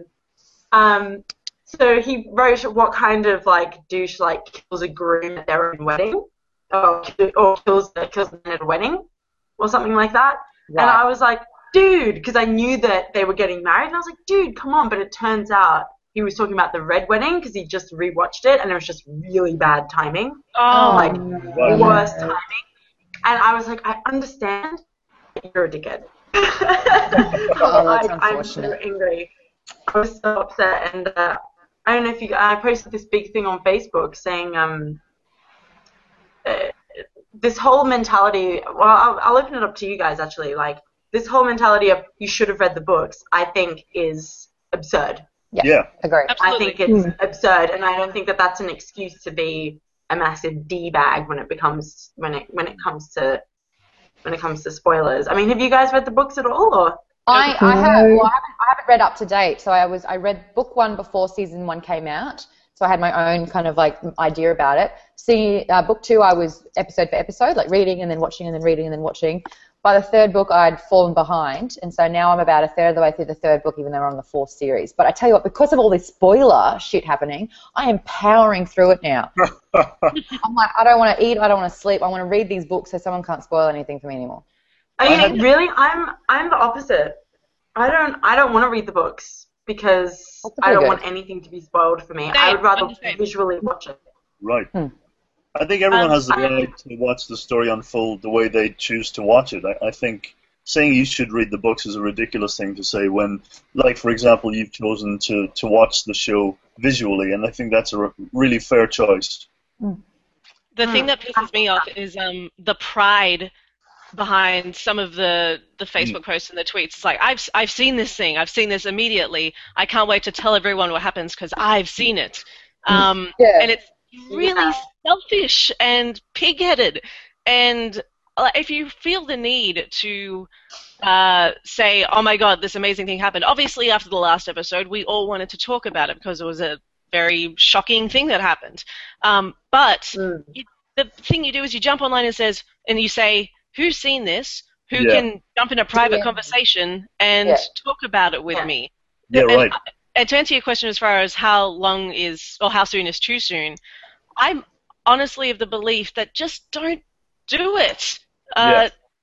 So he wrote what kind of like douche like kills a groom at their own wedding, or kills them at a wedding, or something like that. Right. And I was like, dude, because I knew that they were getting married, and I was like, dude, come on. But it turns out he was talking about the Red Wedding because he just rewatched it, and it was just really bad timing, like Wow. worst timing. And I was like, I understand, but you're a dickhead. that's I'm so unfortunate. angry. I was so upset, and I don't know if I posted this big thing on Facebook saying this whole mentality. Well, I'll open it up to you guys actually. Like this whole mentality of you should have read the books, I think is absurd. Yeah. Agree. Absolutely. I think it's absurd, and I don't think that that's an excuse to be a massive d-bag when it comes to spoilers. I mean, have you guys read the books at all, or? I haven't read up to date. So I read book 1 before season 1 came out. So I had my own kind of like idea about it. Book 2, I was episode for episode, like reading and then watching and then reading and then watching. By the third book, I'd fallen behind, and so now I'm about a third of the way through the third book, even though we're on the 4th series. But I tell you what, because of all this spoiler shit happening, I am powering through it now. I'm like, I don't want to eat, I don't want to sleep, I want to read these books so someone can't spoil anything for me anymore. I mean, really, I'm the opposite. I don't want to read the books because That's I don't pretty want good. anything to be spoiled for me. Same, I would rather I'm the same. visually watch it. Right. I think everyone has the I- right to watch the story unfold the way they choose to watch it. I think saying you should read the books is a ridiculous thing to say when, like, for example, you've chosen to watch the show visually, and I think that's a really fair choice. The thing that pisses me off is the pride behind some of the Facebook posts and the tweets. It's like, I've seen this thing. I've seen this immediately. I can't wait to tell everyone what happens because I've seen it. And it's really selfish and pig-headed. And if you feel the need to say, oh my God, this amazing thing happened. Obviously, after the last episode, we all wanted to talk about it because it was a very shocking thing that happened. But the thing you do is you jump online and you say, who's seen this? Who can jump in a private conversation and talk about it with me? Yeah, right. And to answer your question as far as how soon is too soon, I'm honestly of the belief that just don't do it.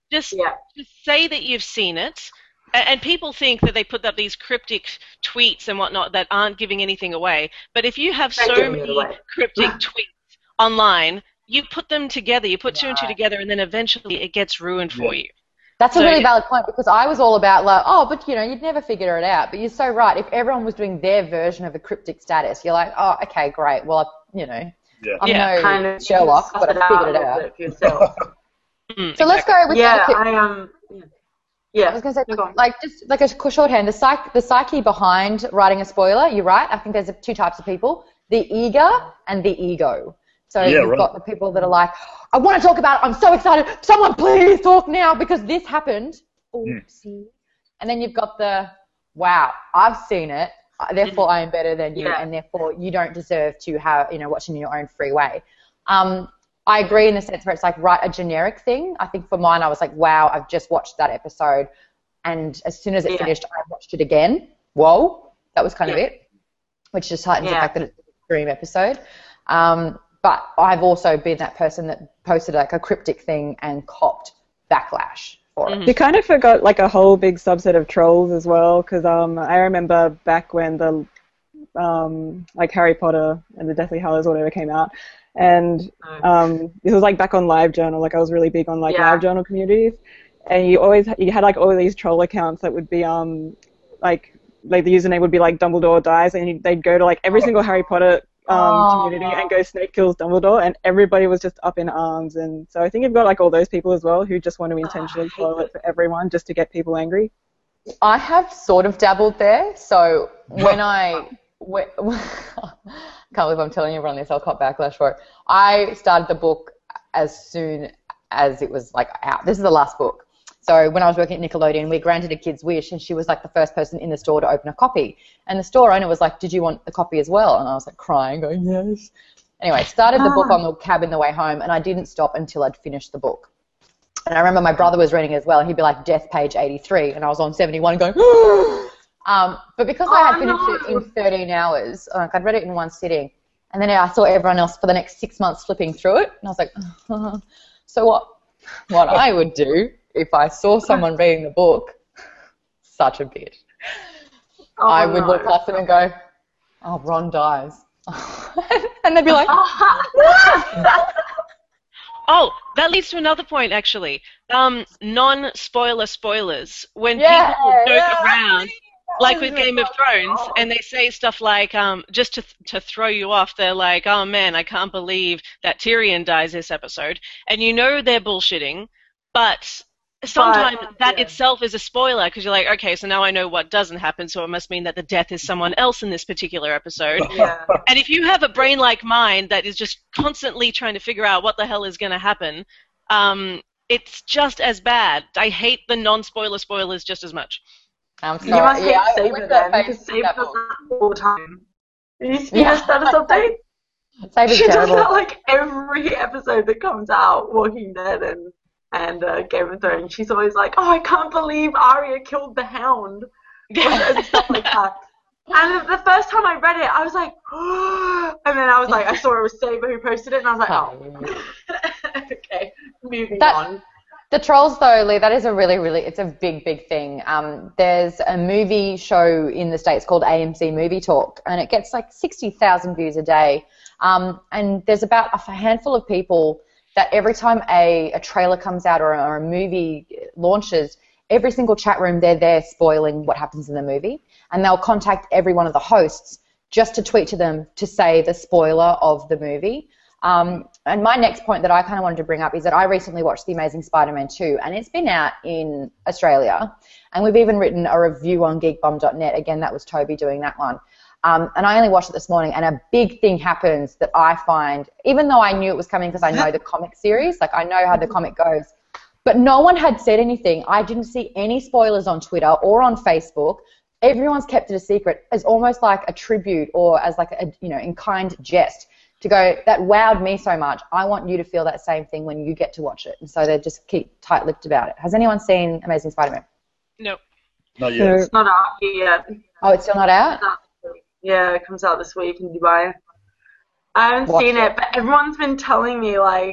just say that you've seen it. And people think that they put up these cryptic tweets and whatnot that aren't giving anything away. But if you have so many cryptic tweets online, you put them together, you put two and two together, and then eventually it gets ruined for you. That's a really valid point, because I was all about like, oh, but you know, you'd never figure it out. But you're so right. If everyone was doing their version of a cryptic status, you're like, oh, okay, great. Well, you know, I'm no kind of Sherlock, but I figured it out. So let's go with Yeah, I was going to say, like, just like a shorthand, the psyche behind writing a spoiler, you're right. I think there's two types of people, the eager and the ego. So you've got the people that are like, I want to talk about it. I'm so excited. Someone please talk now because this happened. Oopsie. And then you've got the, wow, I've seen it. Therefore, I am better than you. And therefore, you don't deserve to have, you know, watching in your own free way. I agree in the sense where it's like, write a generic thing. I think for mine, I was like, wow, I've just watched that episode. And as soon as it finished, I watched it again. Whoa, that was kind of it, which just heightens the fact that it's an extreme episode. But I've also been that person that posted like a cryptic thing and copped backlash for it. You kind of forgot like a whole big subset of trolls as well, because I remember back when the like Harry Potter and the Deathly Hallows or whatever came out, and this was like back on LiveJournal. Like I was really big on like LiveJournal communities, and you had like all these troll accounts that would be like the username would be like Dumbledore dies, and they'd go to like every single Harry Potter community and go Snape kills Dumbledore, and everybody was just up in arms. And so I think you've got like all those people as well who just want to intentionally spoil it for everyone just to get people angry. I have sort of dabbled there. So when I can't believe I'm telling everyone this, I'll cop backlash for it. I started the book as soon as it was like out. This is the last book. So when I was working at Nickelodeon, we granted a kid's wish, and she was like the first person in the store to open a copy. And the store owner was like, did you want a copy as well? And I was like crying, going, yes. Anyway, started the book on the cab in the way home, and I didn't stop until I'd finished the book. And I remember my brother was reading it as well, and he'd be like, death page 83, and I was on 71 going, but because I had finished it in 13 hours, like I'd read it in one sitting, and then I saw everyone else for the next 6 months flipping through it, and I was like, so what I would do if I saw someone reading the book, such a bitch, I would look past them and go, oh, Ron dies. And they'd be like, oh, that leads to another point, actually. Non-spoiler spoilers. When people joke around, like with Game of Thrones, and they say stuff like, just to throw you off, they're like, oh, man, I can't believe that Tyrion dies this episode. And you know they're bullshitting, but sometimes that itself is a spoiler, because you're like, okay, so now I know what doesn't happen, so it must mean that the death is someone else in this particular episode. And if you have a brain like mine that is just constantly trying to figure out what the hell is going to happen, it's just as bad. I hate the non-spoiler spoilers just as much. I'm sorry. You must hate Saber then, because Saber does that all the time. Did you see her status update? Saber's she terrible. does that like every episode that comes out, Walking Dead and Game of Thrones. She's always like, oh, I can't believe Arya killed the Hound. And stuff like that. And the first time I read it, I was like, oh, and then I was like, I saw it was Saber who posted it, and I was like, oh. Okay, moving on. The trolls, though, Lee, that is a really, it's a big, big thing. There's a movie show in the States called AMC Movie Talk, and it gets like 60,000 views a day. And there's about a handful of people that every time a trailer comes out or a movie launches, every single chat room, they're there spoiling what happens in the movie. And they'll contact every one of the hosts just to tweet to them to say the spoiler of the movie. And my next point that I kind of wanted to bring up is that I recently watched The Amazing Spider-Man 2, and it's been out in Australia. And we've even written a review on geekbomb.net. Again, that was Toby doing that one. And I only watched it this morning, and a big thing happens that I find, even though I knew it was coming because I know the comic series, like I know how the comic goes, but no one had said anything. I didn't see any spoilers on Twitter or on Facebook. Everyone's kept it a secret. It's almost like a tribute or as like a, in kind jest to go, that wowed me so much. I want you to feel that same thing when you get to watch it. And so they just keep tight-lipped about it. Has anyone seen Amazing Spider-Man? No. Not yet. It's not out yet. Oh, it's still not out? Yeah, it comes out this week in Dubai. I haven't seen it, but everyone's been telling me, like,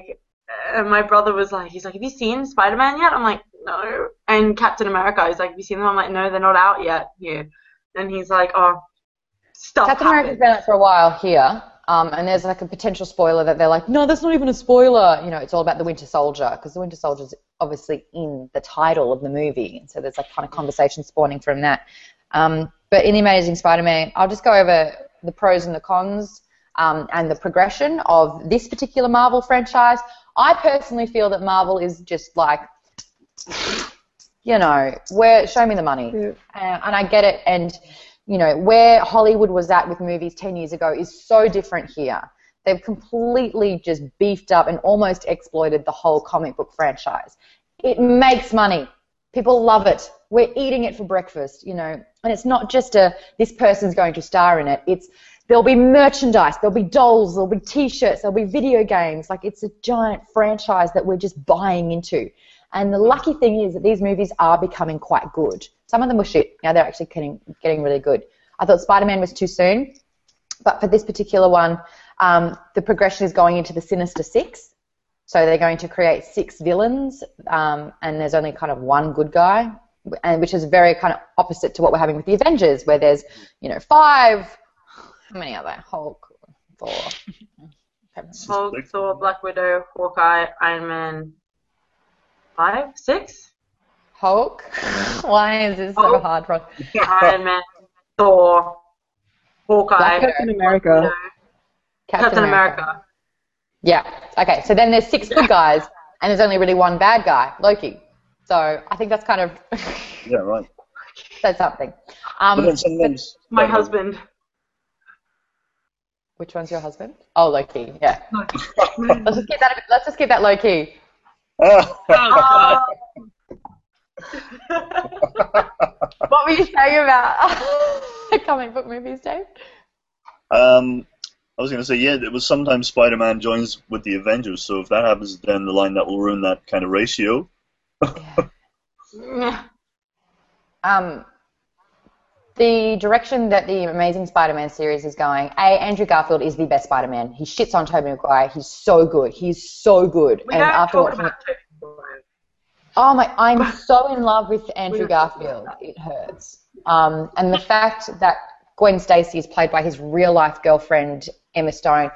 and my brother was like, he's like, have you seen Spider-Man yet? I'm like, no. And Captain America, he's like, have you seen them? I'm like, no, they're not out yet here. And he's like, oh, stuff Captain America's been out for a while here, and there's like a potential spoiler that they're like, no, that's not even a spoiler. You know, it's all about the Winter Soldier, because the Winter Soldier's obviously in the title of the movie, and so there's like kind of conversation spawning from that. But in The Amazing Spider-Man, I'll just go over the pros and the cons and the progression of this particular Marvel franchise. I personally feel that Marvel is just like, you know, show me the money. Yeah. And I get it. And, you know, where Hollywood was at with movies 10 years ago is so different here. They've completely just beefed up and almost exploited the whole comic book franchise. It makes money. People love it. We're eating it for breakfast, you know. And it's not just this person's going to star in it. There'll be merchandise, there'll be dolls, there'll be T-shirts, there'll be video games. Like, it's a giant franchise that we're just buying into. And the lucky thing is that these movies are becoming quite good. Some of them were shit. Now they're actually getting really good. I thought Spider-Man was too soon. But for this particular one, the progression is going into the Sinister Six. So they're going to create 6 villains, and there's only kind of one good guy, and which is very kind of opposite to what we're having with the Avengers, where there's, you know, 5... How many are there? Hulk, Thor. Hulk, Thor, Black Widow, Hawkeye, Iron Man. 5, 6? Hulk? Why is this so hard for us? Iron Man, Thor, Hawkeye, Captain America. Captain America. Yeah. Okay, so then there's 6 good guys, and there's only really one bad guy, Loki. So I think that's kind of... Yeah, right. says something. But then sometimes... My husband. Which one's your husband? Oh, Loki, yeah. Let's just keep that low key. Oh. Oh, What were you saying about comic book movies, Dave? I was going to say, yeah, it was sometimes Spider-Man joins with the Avengers, so if that happens down the line, that will ruin that kind of ratio. Yeah. The direction that the Amazing Spider-Man series is going, Andrew Garfield is the best Spider-Man. He shits on Tobey Maguire. He's so good. He's so good. We and don't after talk watching about it, it. oh my, I'm so in love with Andrew Garfield. It hurts. And the fact that Gwen Stacy is played by his real-life girlfriend, Emma Stone,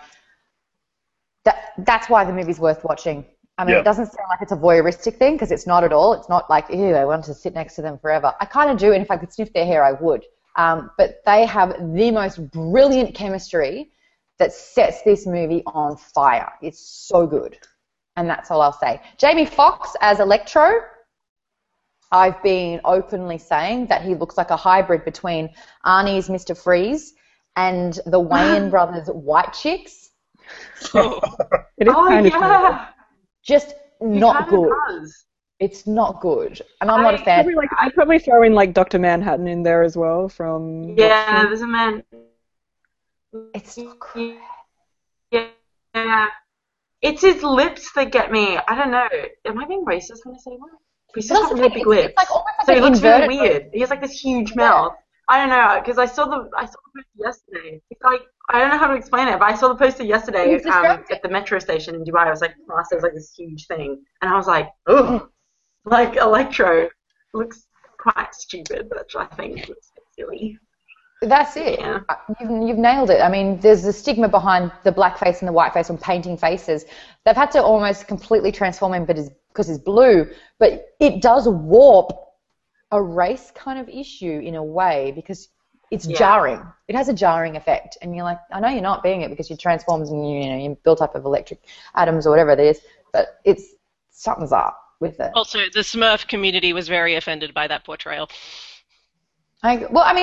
that's why the movie's worth watching. I mean, Yeah. It doesn't sound like it's a voyeuristic thing, because it's not at all. It's not like, ew, I want to sit next to them forever. I kind of do, and if I could sniff their hair, I would. But they have the most brilliant chemistry that sets this movie on fire. It's so good. And that's all I'll say. Jamie Foxx as Electro, I've been openly saying that he looks like a hybrid between Arnie's Mr. Freeze and the Wayans brothers' White Chicks. It is Oh, kind of yeah. Just He not kinda good. does. It's not good. And I'm not a fan. I'd probably throw in like Dr. Manhattan in there as well from Yeah, there's a man. It's not good. Yeah. It's his lips that get me. I don't know. Am I being racist when I say that? He's just But got that's really the big thing, lips. it's like almost like So he an looks really inverted weird. He has like this huge mouth. I don't know, because I saw the poster yesterday. It's like, I don't know how to explain it, but I saw the poster yesterday It's distracting. at the metro station in Dubai. I was like, last there was like this huge thing, and I was like, ugh, like Electro looks quite stupid, which I think looks silly. That's it. Yeah. You've nailed it. I mean, there's the stigma behind the black face and the white face when painting faces. They've had to almost completely transform him because he's blue, but it does warp a race kind of issue in a way because it's jarring. It has a jarring effect, and you're like, I know you're not being it because you're transformed and you're built up of electric atoms or whatever it is, but something's up with it. Also, the Smurf community was very offended by that portrayal. When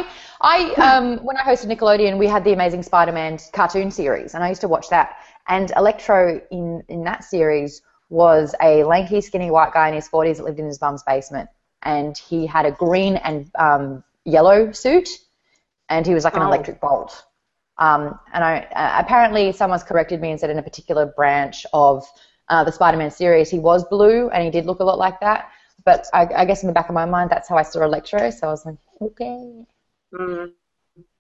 I hosted Nickelodeon, we had the Amazing Spider-Man cartoon series, and I used to watch that. And Electro in that series was a lanky, skinny white guy in his 40s that lived in his mum's basement, and he had a green and yellow suit, and he was like an electric bolt. Apparently someone's corrected me and said in a particular branch of the Spider-Man series he was blue, and he did look a lot like that. But I guess in the back of my mind, that's how I saw Electro, so I was like, okay. Mm.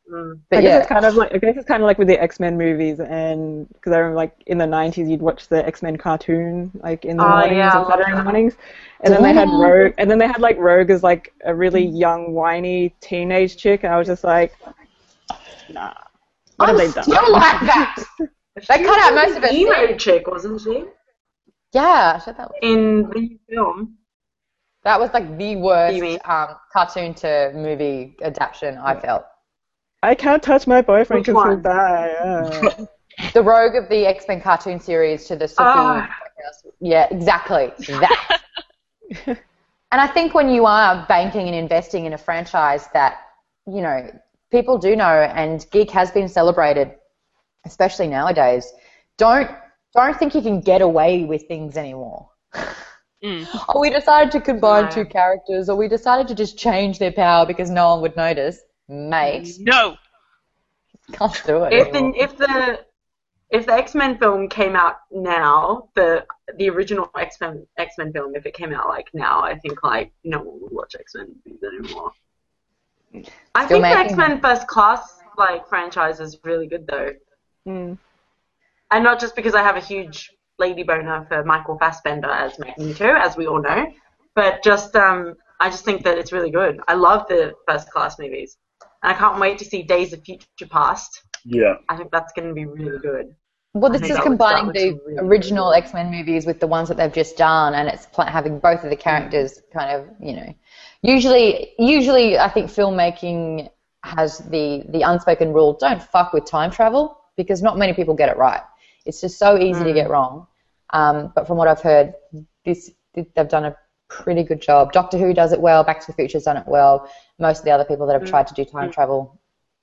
But I guess yeah. it's kind of like with the X-Men movies, and because I remember like in the 90s you'd watch the X-Men cartoon like in the mornings yeah, I on love Saturday that. mornings, and then they had Rogue, and then they had like Rogue as like a really young, whiny teenage chick, and I was just like, nah, what have they done? Still like that. They cut out most of it. Emo chick, wasn't she? Yeah, In the new film. that was like the worst You mean? cartoon to movie adaptation I felt. I can't touch my boyfriend Which because he'll one? die. The Rogue of the X-Men cartoon series to the Suki. Yeah, exactly. That. And I think when you are banking and investing in a franchise that, you know, people do know, and Geek has been celebrated, especially nowadays, don't think you can get away with things anymore. Oh, we decided to combine two characters, or we decided to just change their power because no one would notice. Mate, No. can't do it anymore. If the X-Men film came out now, the original X-Men film, if it came out like now, I think like no one would watch X-Men movies anymore. I think the X-Men First Class like franchise is really good though, and not just because I have a huge lady boner for Michael Fassbender as Magneto, as we all know, but just I just think that it's really good. I love the First Class movies, and I can't wait to see Days of Future Past. Yeah. I think that's going to be really good. Well, this is combining the original X-Men movies with the ones that they've just done, and it's having both of the characters kind of, you know. Usually, I think filmmaking has the unspoken rule: don't fuck with time travel, because not many people get it right. It's just so easy to get wrong. But from what I've heard, they've done a pretty good job. Doctor Who does it well. Back to the Future's done it well. Most of the other people that have tried to do time travel.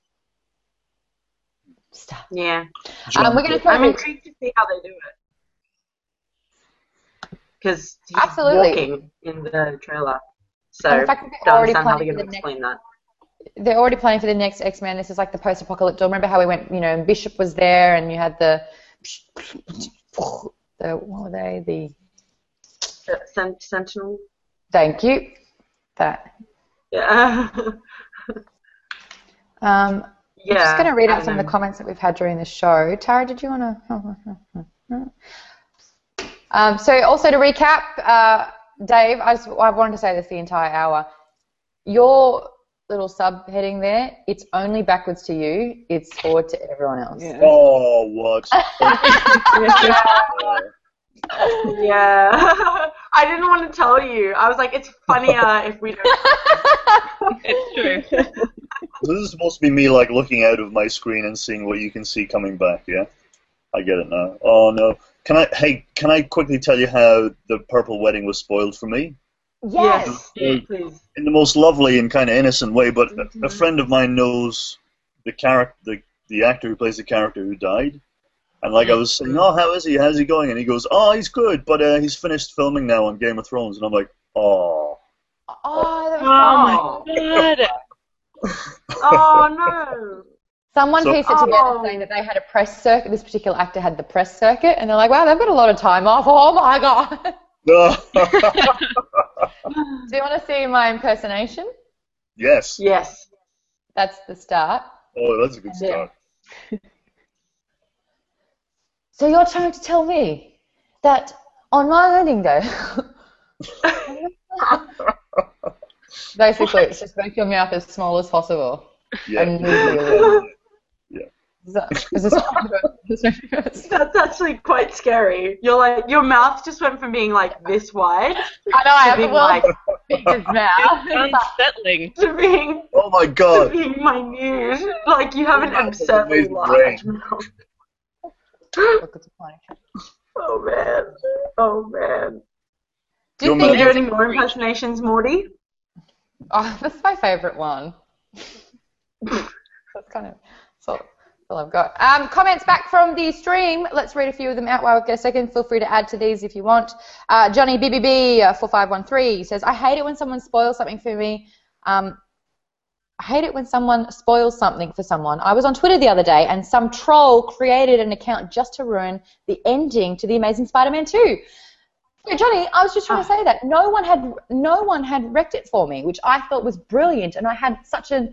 Stuff. Yeah. We're going to I'm intrigued to see how they do it. Because he's walking in the trailer. So in fact, I don't understand how they're going to explain that. They're already planning for the next X-Men. This is like the post-apocalyptic. Remember how we went, you know, and Bishop was there, and you had the what were they? The Sentinel. Thank you. That. Yeah. I'm just going to read out some of the comments that we've had during the show. Tara, did you want to? So also to recap, Dave, I wanted to say this the entire hour. Your little subheading there, it's only backwards to you. It's forward to everyone else. Yeah. Oh, what? Yeah. I didn't want to tell you. I was like, it's funnier if we don't. It's true. This is supposed to be me like looking out of my screen and seeing what you can see coming back, yeah? I get it now. Oh no. Can I quickly tell you how the Purple Wedding was spoiled for me? Yes. Please. In the most lovely and kind of innocent way, but a friend of mine knows the actor who plays the character who died. And like I was saying, oh, how is he? How's he going? And he goes, oh, he's good, but he's finished filming now on Game of Thrones. And I'm like, oh. Oh, that Oh my god. Oh no. Someone pieced it together saying that they had a press circuit. This particular actor had the press circuit, and they're like, wow, they've got a lot of time off. Oh my god. Do you want to see my impersonation? Yes. Yes. That's the start. Oh, that's a good start. So you're trying to tell me that on my wedding day, basically, it's just make your mouth as small as possible. Yeah. And move Yeah. Is this That's actually quite scary. You're like, your mouth just went from being like this wide. I know, I have to the being world's like biggest mouth. Unsettling. to being Oh my to god. being minute. Like you have an absurdly amazing large brain. mouth. Look, it's funny. Oh man. Oh man. Do you Your Can you think do any more impersonations, Morty? Oh, that's my favourite one. That's kind of that's all I've got. Comments back from the stream. Let's read a few of them out while we get a second. Feel free to add to these if you want. Johnny BBB 4513 says, I hate it when someone spoils something for me. I hate it when someone spoils something for someone. I was on Twitter the other day and some troll created an account just to ruin the ending to The Amazing Spider-Man 2. Yeah, Johnny, I was just trying to say that. No one had wrecked it for me, which I thought was brilliant, and I had such an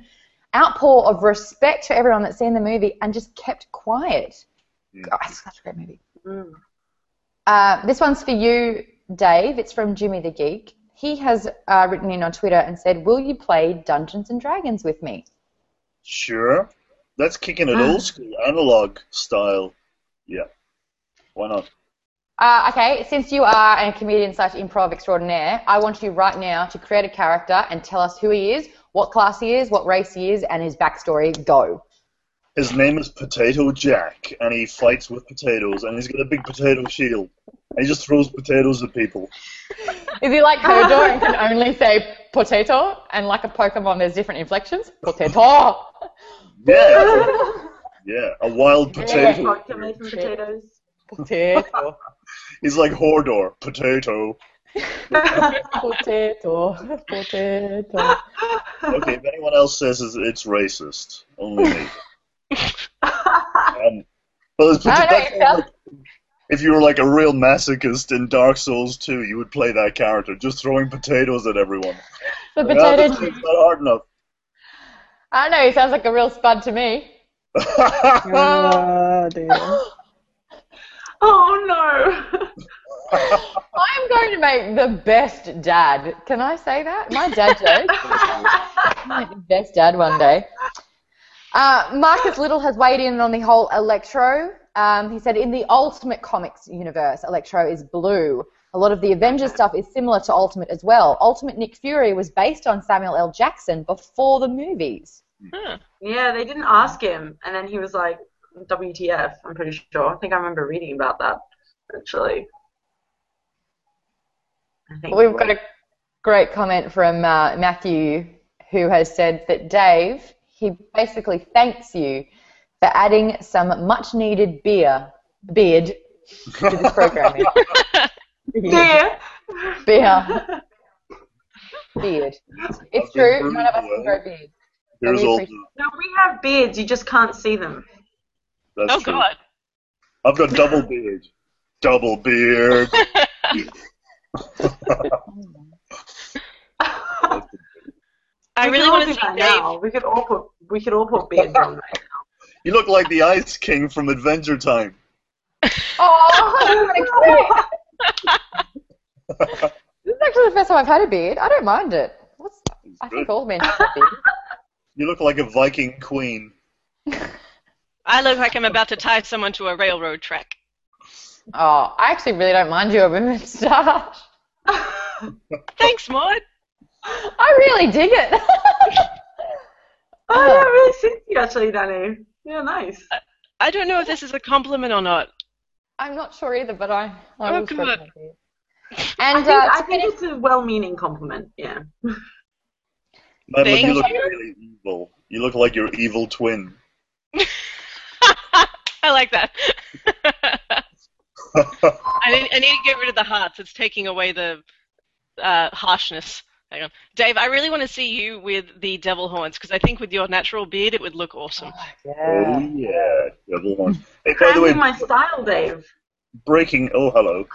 outpour of respect for everyone that's seen the movie and just kept quiet. Mm. God, it's such a great movie. Mm. This one's for you, Dave. It's from Jimmy the Geek. He has written in on Twitter and said, will you play Dungeons & Dragons with me? Sure. That's kicking it old school, analog style. Yeah. Why not? Okay, since you are a comedian / improv extraordinaire, I want you right now to create a character and tell us who he is, what class he is, what race he is, and his backstory. Go. His name is Potato Jack, and he fights with potatoes, and he's got a big potato shield. And he just throws potatoes at people. Is he like Hodor and can only say potato? And like a Pokemon, there's different inflections? Potato! Yeah. Yeah, a wild potato. Vodka made from potatoes. Potato. He's like Hordor, potato. Potato. Potato. Okay, if anyone else says it's racist, only me. But if you were like a real masochist in Dark Souls 2, you would play that character, just throwing potatoes at everyone. The Like, potato. it's not hard enough. I don't know, he sounds like a real spud to me. Oh, dear. Oh no! I'm going to make the best dad. Can I say that? My dad joke. I'll make the best dad one day. Marcus Little has weighed in on the whole Electro. He said, in the Ultimate Comics universe, Electro is blue. A lot of the Avengers stuff is similar to Ultimate as well. Ultimate Nick Fury was based on Samuel L. Jackson before the movies. Huh. Yeah, they didn't ask him, and then he was like, WTF, I'm pretty sure. I think I remember reading about that, actually. We've got a great comment from Matthew, who has said that Dave, he basically thanks you for adding some much-needed beard to this program. Yeah. Beard. It's true, none of us can grow beards. Here's we all appreciate- the, No, we have beards, you just can't see them. that's Oh, true. God. I've got double beard. Double beard. I really want to see that Dave. now. We could all put beards on right now. You look like the Ice King from Adventure Time. Oh, this is actually the first time I've had a beard. I don't mind it. I think all men have a beard. You look like a Viking queen. I look like I'm about to tie someone to a railroad track. Oh, I actually really don't mind your moustache. Thanks, Maud. I really dig it. Oh, yeah, really suits you actually, Danny. Yeah, nice. I don't know if this is a compliment or not. I'm not sure either, but I Oh, will stroke good. my beard. And I think it's a well-meaning compliment, yeah. Madeline, you Thank look you. really evil. You look like your evil twin. I like that. I need to get rid of the hearts. It's taking away the harshness. Hang on. Dave, I really want to see you with the devil horns, because I think with your natural beard it would look awesome. Oh, yeah. Devil horns. Hey, by the Cramping way, my style, Dave. breaking... Oh, hello.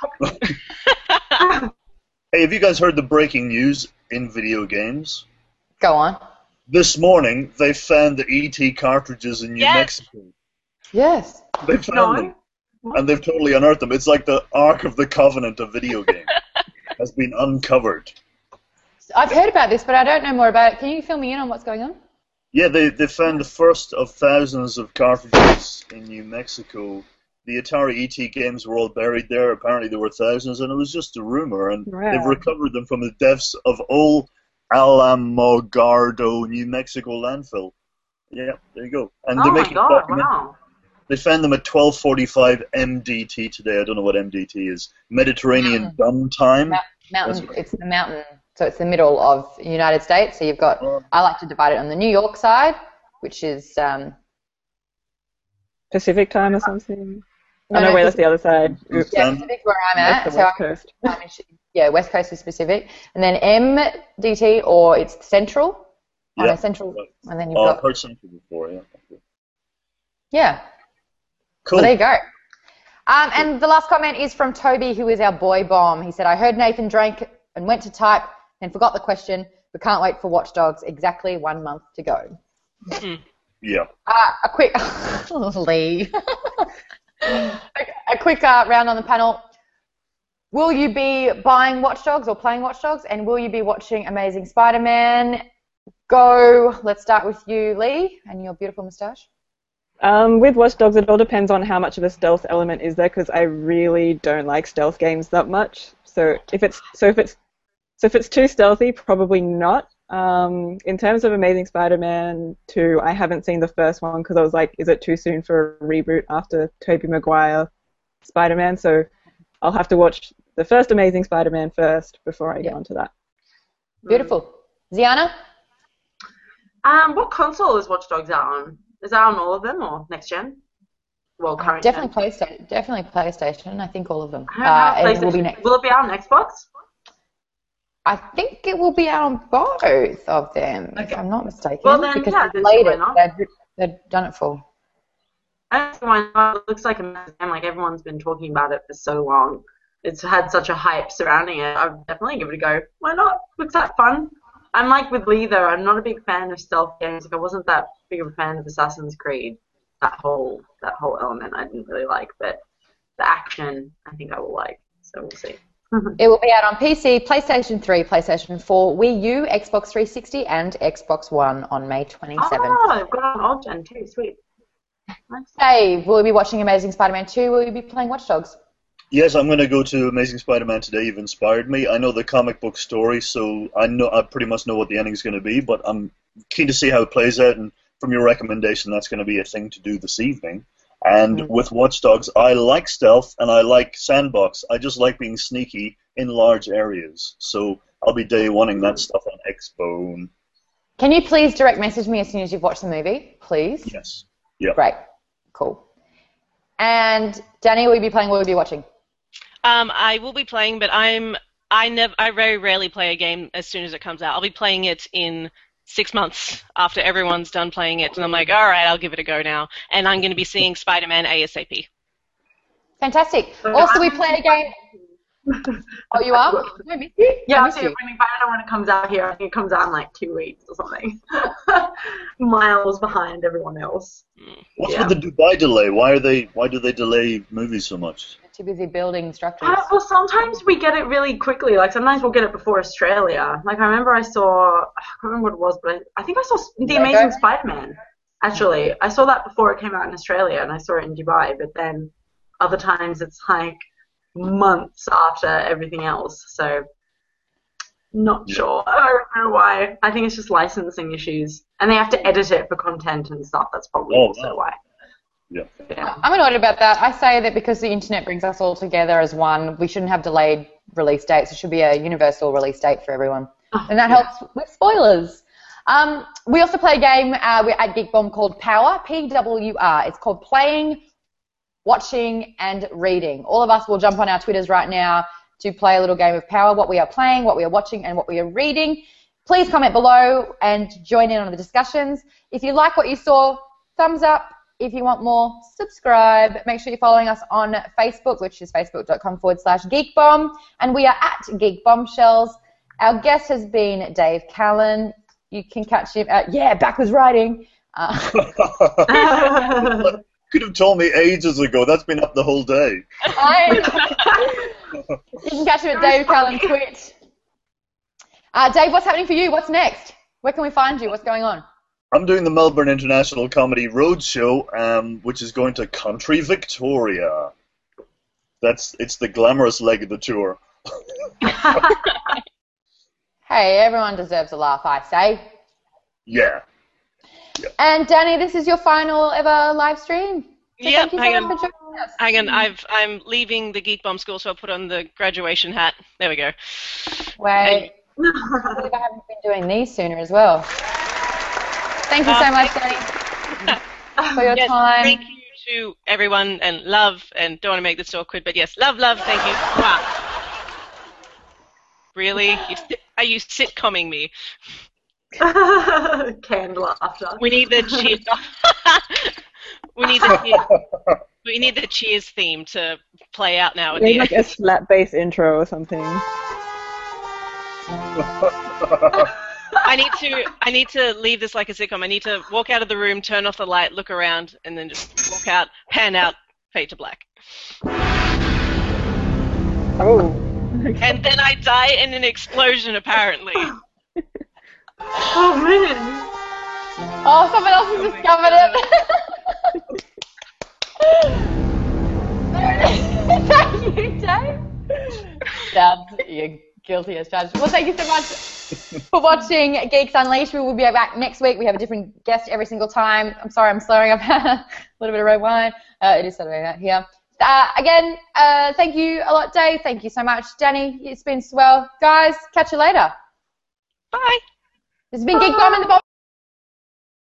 Hey, have you guys heard the breaking news in video games? Go on. This morning, they found the ET cartridges in New Yes. Mexico. Yes. They found them, and they've totally unearthed them. It's like the Ark of the Covenant of video game has been uncovered. I've heard about this, but I don't know more about it. Can you fill me in on what's going on? Yeah, they found the first of thousands of cartridges in New Mexico. The Atari ET games were all buried there. Apparently there were thousands, and it was just a rumor. And Wow. they've recovered them from the depths of Old Alamogordo, New Mexico landfill. Yeah, there you go. And Oh they're my making god, wow. They found them at 12:45 MDT today. I don't know what MDT is. Mediterranean Dum Time. Mountain. It's the mountain. So it's the middle of the United States. So you've got, I like to divide it on the New York side, which is... Pacific time or something? No, Oh, no, no, wait, that's the other side. Oops. Yeah, Pacific's where I'm at. That's the So West Coast. yeah, West Coast is Pacific. And then MDT, or it's Central. Oh, Yeah. no, Central. Right. And then you've Oh, I've got... heard something before, yeah. Yeah. Cool. Well, there you go. And the last comment is from Toby, who is our boy bomb. He said, I heard Nathan drank and went to type and forgot the question, but can't wait for Watch Dogs. Exactly 1 month to go. Yeah. A quick Lee. a quick round on the panel. Will you be buying Watch Dogs or playing Watch Dogs? And will you be watching Amazing Spider-Man? Go. Let's start with you, Lee, and your beautiful moustache. With Watch Dogs, it all depends on how much of a stealth element is there, because I really don't like stealth games that much. So if it's too stealthy, probably not. In terms of Amazing Spider-Man 2, I haven't seen the first one because I was like, is it too soon for a reboot after Tobey Maguire Spider-Man? So I'll have to watch the first Amazing Spider-Man first before I get onto that. Beautiful. Ziana? What console is Watch Dogs out on? Is that on all of them or next gen? Well, current definitely gen. PlayStation. Definitely PlayStation. I think all of them. It will be next. Will it be out on Xbox? I think it will be out on both of them, if I'm not mistaken. Well, then, because yeah, they've played it. not? They've done it for. I don't see why not. It looks like a mess, and like everyone's been talking about it for so long. It's had such a hype surrounding it. I'd definitely give it a go. Why not? Looks like fun. I'm like with Lee though. I'm not a big fan of stealth games. Like I wasn't that big of a fan of Assassin's Creed. That whole element I didn't really like, but the action I think I will like. So we'll see. It will be out on PC, PlayStation 3, PlayStation 4, Wii U, Xbox 360, and Xbox One on May 27th. Oh, I've got an old gen too. Sweet. Nice. Dave, will you be watching Amazing Spider-Man 2? Will you be playing Watch Dogs? Yes, I'm going to go to Amazing Spider-Man today. You've inspired me. I know the comic book story, so I pretty much know what the ending's going to be, but I'm keen to see how it plays out, and from your recommendation, that's going to be a thing to do this evening. And with Watch Dogs, I like stealth and I like sandbox. I just like being sneaky in large areas. So I'll be day one-ing that stuff on Xbone. Can you please direct message me as soon as you've watched the movie, please? Yes. Yeah. Great. Cool. And Danny, will you be playing? Will you be watching? I will be playing, but I very rarely play a game as soon as it comes out. I'll be playing it in 6 months after everyone's done playing it, and I'm like, all right, I'll give it a go now. And I'm going to be seeing Spider-Man ASAP. Fantastic. Also, we play a game. Oh, you are? I miss you. Yeah, I'll see it when it comes out here. I think it comes out in like 2 weeks or something. Miles behind everyone else. What's with the Dubai delay? Why do they delay movies so much? Too busy building structures. Well, sometimes we get it really quickly. Like sometimes we'll get it before Australia. Like I remember I can't remember what it was, but I think I saw The Amazing Spider-Man. Actually, I saw that before it came out in Australia, and I saw it in Dubai. But then other times it's like months after everything else. So not sure. I don't know why. I think it's just licensing issues, and they have to edit it for content and stuff. That's probably also why. Yeah. I'm annoyed about that. I say that because the internet brings us all together as one, we shouldn't have delayed release dates. It should be a universal release date for everyone. And that helps with spoilers. We also play a game we're at Geek Bomb called Power, PWR. It's called Playing, Watching, and Reading. All of us will jump on our Twitters right now to play a little game of Power, what we are playing, what we are watching, and what we are reading. Please comment below and join in on the discussions. If you like what you saw, thumbs up. If you want more, subscribe. Make sure you're following us on Facebook, which is facebook.com/geekbomb. And we are at Geek Bombshells. Our guest has been Dave Callan. You can catch him at, backwards writing. Could have told me ages ago. That's been up the whole day. You can catch him at Dave Callan Twitch. Dave, what's happening for you? What's next? Where can we find you? What's going on? I'm doing the Melbourne International Comedy Roadshow, which is going to Country Victoria. It's the glamorous leg of the tour. Hey, everyone deserves a laugh, I say. Yeah. And Danny, this is your final ever live stream. So thank you so much for joining us. Hang on, I'm leaving the Geek Bomb school, so I'll put on the graduation hat. There we go. Wait. I believe I haven't been doing these sooner as well. Thank you so much, Danny, for your time. Thank you to everyone, and love, and don't want to make this awkward, but yes, love, thank you. Wow. Really? Are you sitcomming me? Canned laughter. We need the cheers. We need the cheers theme to play out now. We need like a slap bass intro or something. I need to leave this like a sitcom. I need to walk out of the room, turn off the light, look around, and then just walk out, pan out, fade to black. Oh. And then I die in an explosion, apparently. Oh man. Oh, someone else has discovered it. Thank you, Dave. That's you're guilty as charged. Well, thank you so much for watching Geeks Unleashed. We will be back next week. We have a different guest every single time. I'm sorry, I'm slurring. I've had a little bit of red wine. It is Saturday out here. Again, thank you a lot, Dave. Thank you so much, Danny. It's been swell. Guys, catch you later. Bye. This has been Geek Bomb in the Bomb.